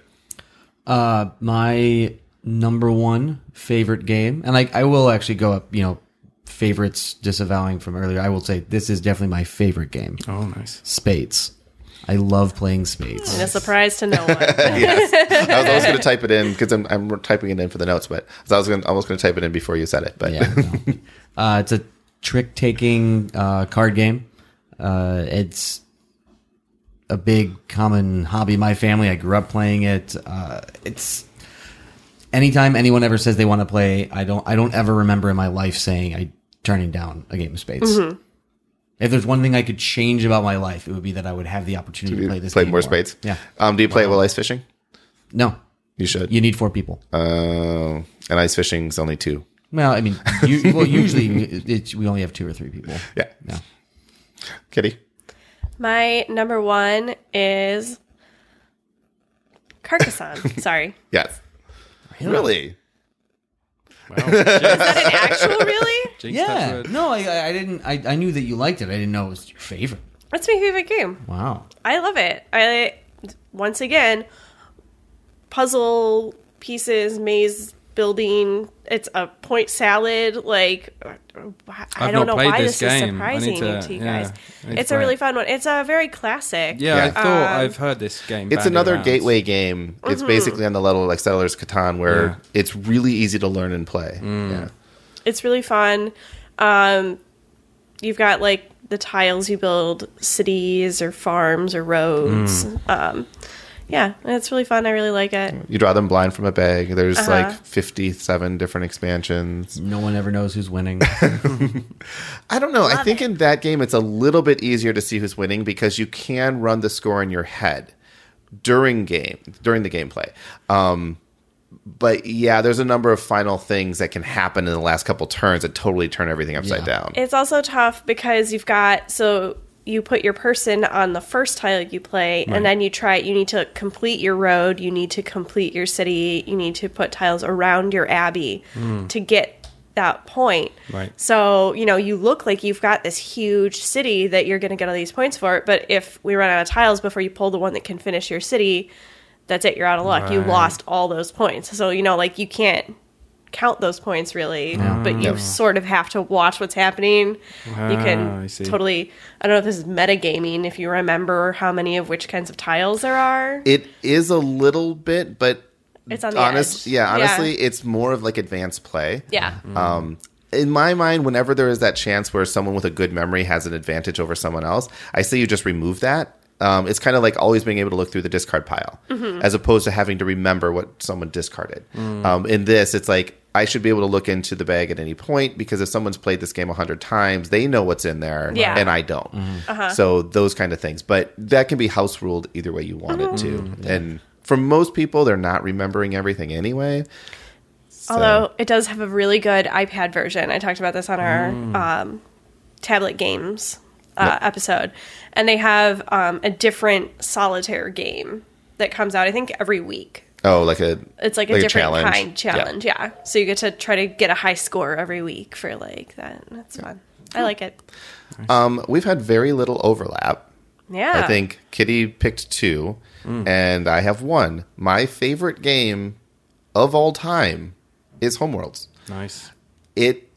Speaker 4: Uh, my number one favorite game, and I, I will actually go up, you know, favorites disavowing from earlier. I will say this is definitely my favorite game.
Speaker 1: Oh, nice.
Speaker 4: Spades. I love playing spades.
Speaker 3: And a surprise to no one.
Speaker 2: Yes. I was always going to type it in because I'm, I'm typing it in for the notes, but so I was gonna, almost going to type it in before you said it. But
Speaker 4: Yeah, no. uh, it's a trick-taking uh, card game. Uh, it's a big common hobby in my family. I grew up playing it. Uh, it's anytime anyone ever says they want to play, I don't. I don't ever remember in my life saying I turning down a game of spades.
Speaker 3: Mm-hmm.
Speaker 4: If there's one thing I could change about my life, it would be that I would have the opportunity to,
Speaker 2: you
Speaker 4: play this.
Speaker 2: play
Speaker 4: game
Speaker 2: more spades.
Speaker 4: Yeah.
Speaker 2: Um, do you play it while ice fishing?
Speaker 4: No,
Speaker 2: You should.
Speaker 4: you need four people.
Speaker 2: Uh, and ice fishing's only two.
Speaker 4: Well, I mean, you, well, usually it's, we only have two or three people.
Speaker 2: Yeah.
Speaker 4: Yeah.
Speaker 2: Kitty.
Speaker 3: My number one is Carcassonne. Sorry.
Speaker 2: Yes. Really?
Speaker 3: Is that an actual really?
Speaker 1: Jinx, touch
Speaker 4: Yeah.
Speaker 1: wood.
Speaker 4: No, I, I didn't. I, I knew that you liked it. I didn't know it was your favorite.
Speaker 3: That's my favorite game.
Speaker 4: Wow.
Speaker 3: I love it. I once again puzzle pieces, maze building. It's a point salad. Like I
Speaker 1: I've
Speaker 3: don't
Speaker 1: not
Speaker 3: know
Speaker 1: played
Speaker 3: why
Speaker 1: this
Speaker 3: this, is
Speaker 1: game. I
Speaker 3: surprising
Speaker 1: need to-
Speaker 3: to you
Speaker 1: yeah,
Speaker 3: guys.
Speaker 1: I need to
Speaker 3: It's a
Speaker 1: play
Speaker 3: really
Speaker 1: it.
Speaker 3: fun one. It's a very classic.
Speaker 1: Yeah,
Speaker 2: Yeah.
Speaker 1: I thought
Speaker 3: Um,
Speaker 1: I've heard this game.
Speaker 2: It's
Speaker 1: bandied
Speaker 2: another
Speaker 1: around.
Speaker 2: gateway game. It's basically on the level of like Settlers Catan, where
Speaker 1: Yeah.
Speaker 2: it's really easy to learn and play. Yeah.
Speaker 3: It's really fun. Um, you've got like the tiles you build cities or farms or roads. Um, yeah, it's really fun. I really like it.
Speaker 2: You draw them blind from a bag. There's
Speaker 3: Uh-huh.
Speaker 2: like fifty-seven different expansions.
Speaker 4: No one ever knows who's winning.
Speaker 2: I don't know. I
Speaker 3: Love
Speaker 2: think
Speaker 3: it.
Speaker 2: in that game, it's a little bit easier to see who's winning because you can run the score in your head during game during the gameplay. Um, but yeah, there's a number of final things that can happen in the last couple turns that totally turn everything upside
Speaker 4: Yeah.
Speaker 2: down.
Speaker 3: It's also tough because you've got so you put your person on the first tile you play, and then you try. You need to complete your road. You need to complete your city. You need to put tiles around your abbey to get that point.
Speaker 1: Right.
Speaker 3: So you know you look like you've got this huge city that you're going to get all these points for. But if we run out of tiles before you pull the one that can finish your city, that's it. You're out of luck. You
Speaker 1: Right.
Speaker 3: lost all those points. So you know, like you can't count those points really, but you sort of have to watch what's happening. you
Speaker 1: Ah, I
Speaker 3: can
Speaker 1: see.
Speaker 3: totally. I don't know if this is metagaming. If you remember how many of which kinds of tiles there are,
Speaker 2: It is a little bit, but
Speaker 3: it's on the
Speaker 2: honest,
Speaker 3: edge.
Speaker 2: yeah, honestly, it's more of like advanced play.
Speaker 3: yeah.
Speaker 2: Um, in my mind, whenever there is that chance where someone with a good memory has an advantage over someone else, I say you just remove that. Um, it's kind of like always being able to look through the discard pile, as opposed to having to remember what someone discarded. Um, in this, it's like I should be able to look into the bag at any point because if someone's played this game a hundred times, they know what's in there,
Speaker 3: Yeah.
Speaker 2: and I don't. So those kind of things, but that can be house ruled either way you want it to. And for most people, they're not remembering everything anyway. So-
Speaker 3: Although it does have a really good iPad version. I talked about this on our um, tablet games uh, episode. And they have um, a different solitaire game that comes out, I think, every week.
Speaker 2: oh, like a
Speaker 3: It's like a
Speaker 2: Like a
Speaker 3: different
Speaker 2: challenge.
Speaker 3: kind challenge, yeah. So you get to try to get a high score every week for like that. That's fun. I like it.
Speaker 2: Um, we've had very little overlap.
Speaker 3: Yeah.
Speaker 2: I think Kitty picked two, and I have one. My favorite game of all time is Homeworlds.
Speaker 1: Nice.
Speaker 2: It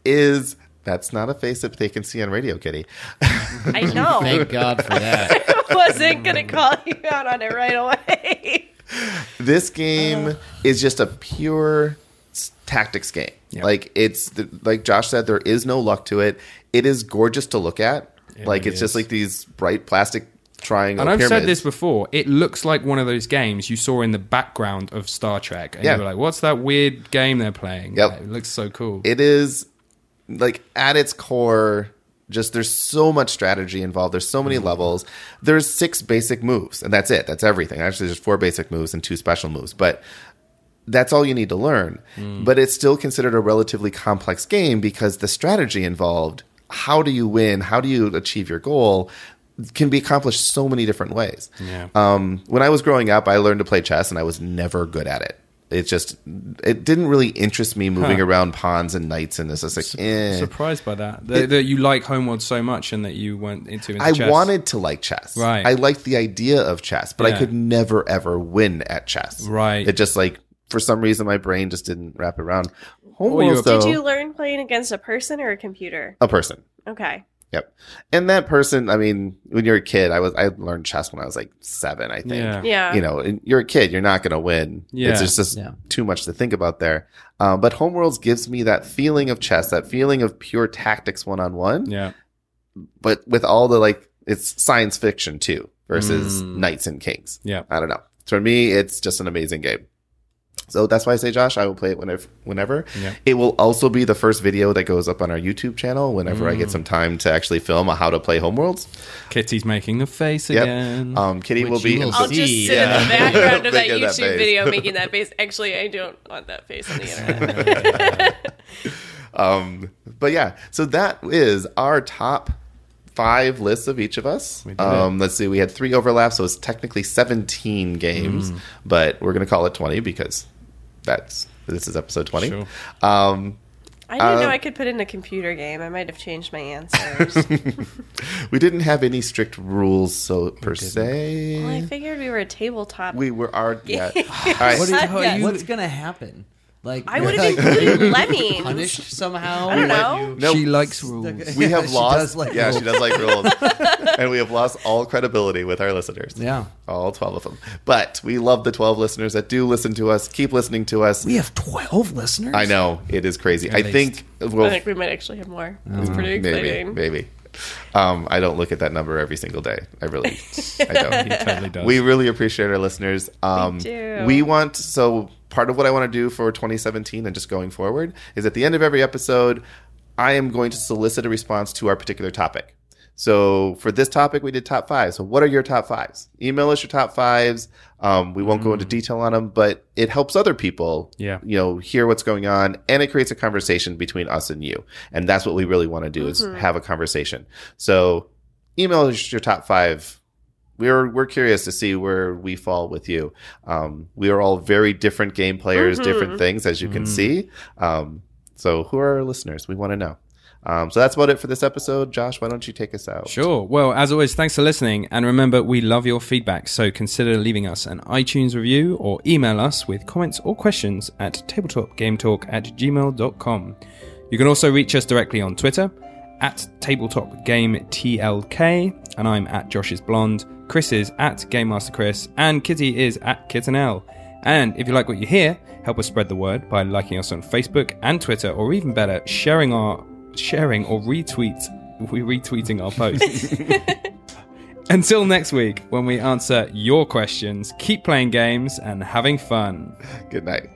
Speaker 2: is that's not a face that they can see on radio, Kitty.
Speaker 3: I know.
Speaker 4: Thank God for that.
Speaker 3: I wasn't going to call you out on it right away.
Speaker 2: This game uh. is just a pure tactics game. Yep. Like it's the, like Josh said, there is no luck to it. It is gorgeous to look at. It like really it's is. just like these bright plastic triangle
Speaker 1: and I've
Speaker 2: pyramids.
Speaker 1: said this before. It looks like one of those games you saw in the background of Star Trek, and
Speaker 2: yeah.
Speaker 1: you were like, "What's that weird game they're playing?"
Speaker 2: Yep.
Speaker 1: Like, it looks so cool.
Speaker 2: It is like at its core. Just there's so much strategy involved. There's so many mm. levels. There's six basic moves, and that's it. That's everything. Actually, there's four basic moves and two special moves, but that's all you need to learn. Mm. But it's still considered a relatively complex game because the strategy involved, how do you win, how do you achieve your goal, can be accomplished so many different ways.
Speaker 1: Yeah.
Speaker 2: Um, when I was growing up, I learned to play chess, and I was never good at it. It just it didn't really interest me moving
Speaker 1: huh.
Speaker 2: around pawns and knights, and it's just like, eh.
Speaker 1: Surprised by that. That,
Speaker 2: It-
Speaker 1: that you like Homeworld so much and that you went into, into
Speaker 2: I
Speaker 1: chess.
Speaker 2: wanted to like chess.
Speaker 1: Right.
Speaker 2: I liked the idea of chess, but
Speaker 1: Yeah.
Speaker 2: I could never ever win at chess.
Speaker 1: Right.
Speaker 2: It just like for some reason my brain just didn't wrap around.
Speaker 1: you
Speaker 2: Homeworlds,
Speaker 1: were-
Speaker 2: though,
Speaker 3: Did you learn playing against a person or a computer?
Speaker 2: a person.
Speaker 3: Okay.
Speaker 2: Yep. And that person, I mean, when you're a kid, I was I learned chess when I was like seven, I think.
Speaker 1: Yeah.
Speaker 3: Yeah.
Speaker 2: You know, and you're a kid, you're not going to win.
Speaker 1: Yeah.
Speaker 2: It's just, just
Speaker 4: Yeah.
Speaker 2: too much to think about there. Um, but Homeworlds gives me that feeling of chess, that feeling of pure tactics one on one.
Speaker 1: Yeah.
Speaker 2: But with all the like, it's science fiction too versus
Speaker 1: Mm.
Speaker 2: knights and kings.
Speaker 1: Yeah.
Speaker 2: I don't know. For me, it's just an amazing game. So that's why I say, Josh, I will play it whenever. whenever.
Speaker 1: Yeah.
Speaker 2: It will also be the first video that goes up on our YouTube channel whenever
Speaker 1: Mm.
Speaker 2: I get some time to actually film a how to play Homeworlds.
Speaker 1: Kitty's making the face
Speaker 2: Yep.
Speaker 1: again.
Speaker 2: Um, Kitty
Speaker 4: Which
Speaker 2: will be.
Speaker 4: you will
Speaker 2: in-
Speaker 3: I'll just
Speaker 4: See,
Speaker 3: sit
Speaker 2: yeah.
Speaker 3: in the background of that
Speaker 2: Making that
Speaker 3: YouTube
Speaker 2: face.
Speaker 3: video making that face. Actually, I don't want that face on the internet.
Speaker 2: um, but yeah, so that is our top five lists of each of us.
Speaker 1: We did
Speaker 2: Um, let's see, we had three overlaps, so it's technically seventeen games,
Speaker 1: Mm.
Speaker 2: but we're going to call it twenty because that's this is episode twenty.
Speaker 1: Sure.
Speaker 2: Um,
Speaker 3: I didn't know
Speaker 2: Uh,
Speaker 3: I could put in a computer game. I might have changed my answers.
Speaker 2: we didn't have any strict rules, so per se.
Speaker 3: Well, I figured we were a tabletop.
Speaker 2: We were our yeah. All right.
Speaker 1: What do you- how are
Speaker 3: Yeah.
Speaker 1: you-
Speaker 4: What's gonna happen? Like
Speaker 3: I would have included lemmings.
Speaker 4: punished somehow.
Speaker 3: I don't know.
Speaker 2: No,
Speaker 1: She likes rules.
Speaker 2: we have
Speaker 4: She
Speaker 2: lost.
Speaker 4: does like
Speaker 2: yeah,
Speaker 4: rules.
Speaker 2: she does like rules, and we have lost all credibility with our listeners.
Speaker 4: Yeah.
Speaker 2: all twelve of them. But we love the twelve listeners that do listen to us. Keep listening to us.
Speaker 4: We have twelve listeners.
Speaker 2: I know it is crazy. I
Speaker 1: least.
Speaker 2: think.
Speaker 3: I
Speaker 2: Well,
Speaker 3: think we might actually have more. It's pretty
Speaker 2: maybe,
Speaker 3: exciting.
Speaker 2: maybe. Um, I don't look at that number every single day. I really, I don't.
Speaker 1: He totally does.
Speaker 2: We really appreciate our listeners. Um,
Speaker 3: do.
Speaker 2: We want so part of what I want to do for twenty seventeen and just going forward is at the end of every episode, I am going to solicit a response to our particular topic. So for this topic, we did top five. So what are your top fives? Email us your top fives. Um, we won't go into detail on them, but it helps other people,
Speaker 1: Yeah.
Speaker 2: you know, hear what's going on, and it creates a conversation between us and you. And that's what we really want to do is have a conversation. So email us your top five. We're we're curious to see where we fall with you. Um, we are all very different game players, different things, as you can see. Um, so who are our listeners? We want to know. Um, so that's about it for this episode. Josh, why don't you take us out?
Speaker 1: Sure. Well, as always, thanks for listening. And remember, we love your feedback. So consider leaving us an iTunes review or email us with comments or questions at tabletopgametalk at gmail dot com. You can also reach us directly on Twitter at tabletopgametlk. And I'm at Josh's Blonde. Chris is at Game Master Chris. And Kitty is at Kittenell. And if you like what you hear, help us spread the word by liking us on Facebook and Twitter, or even better, sharing our sharing or retweet we retweeting our posts. Until next week, when we answer your questions, keep playing games and having fun.
Speaker 2: Good night.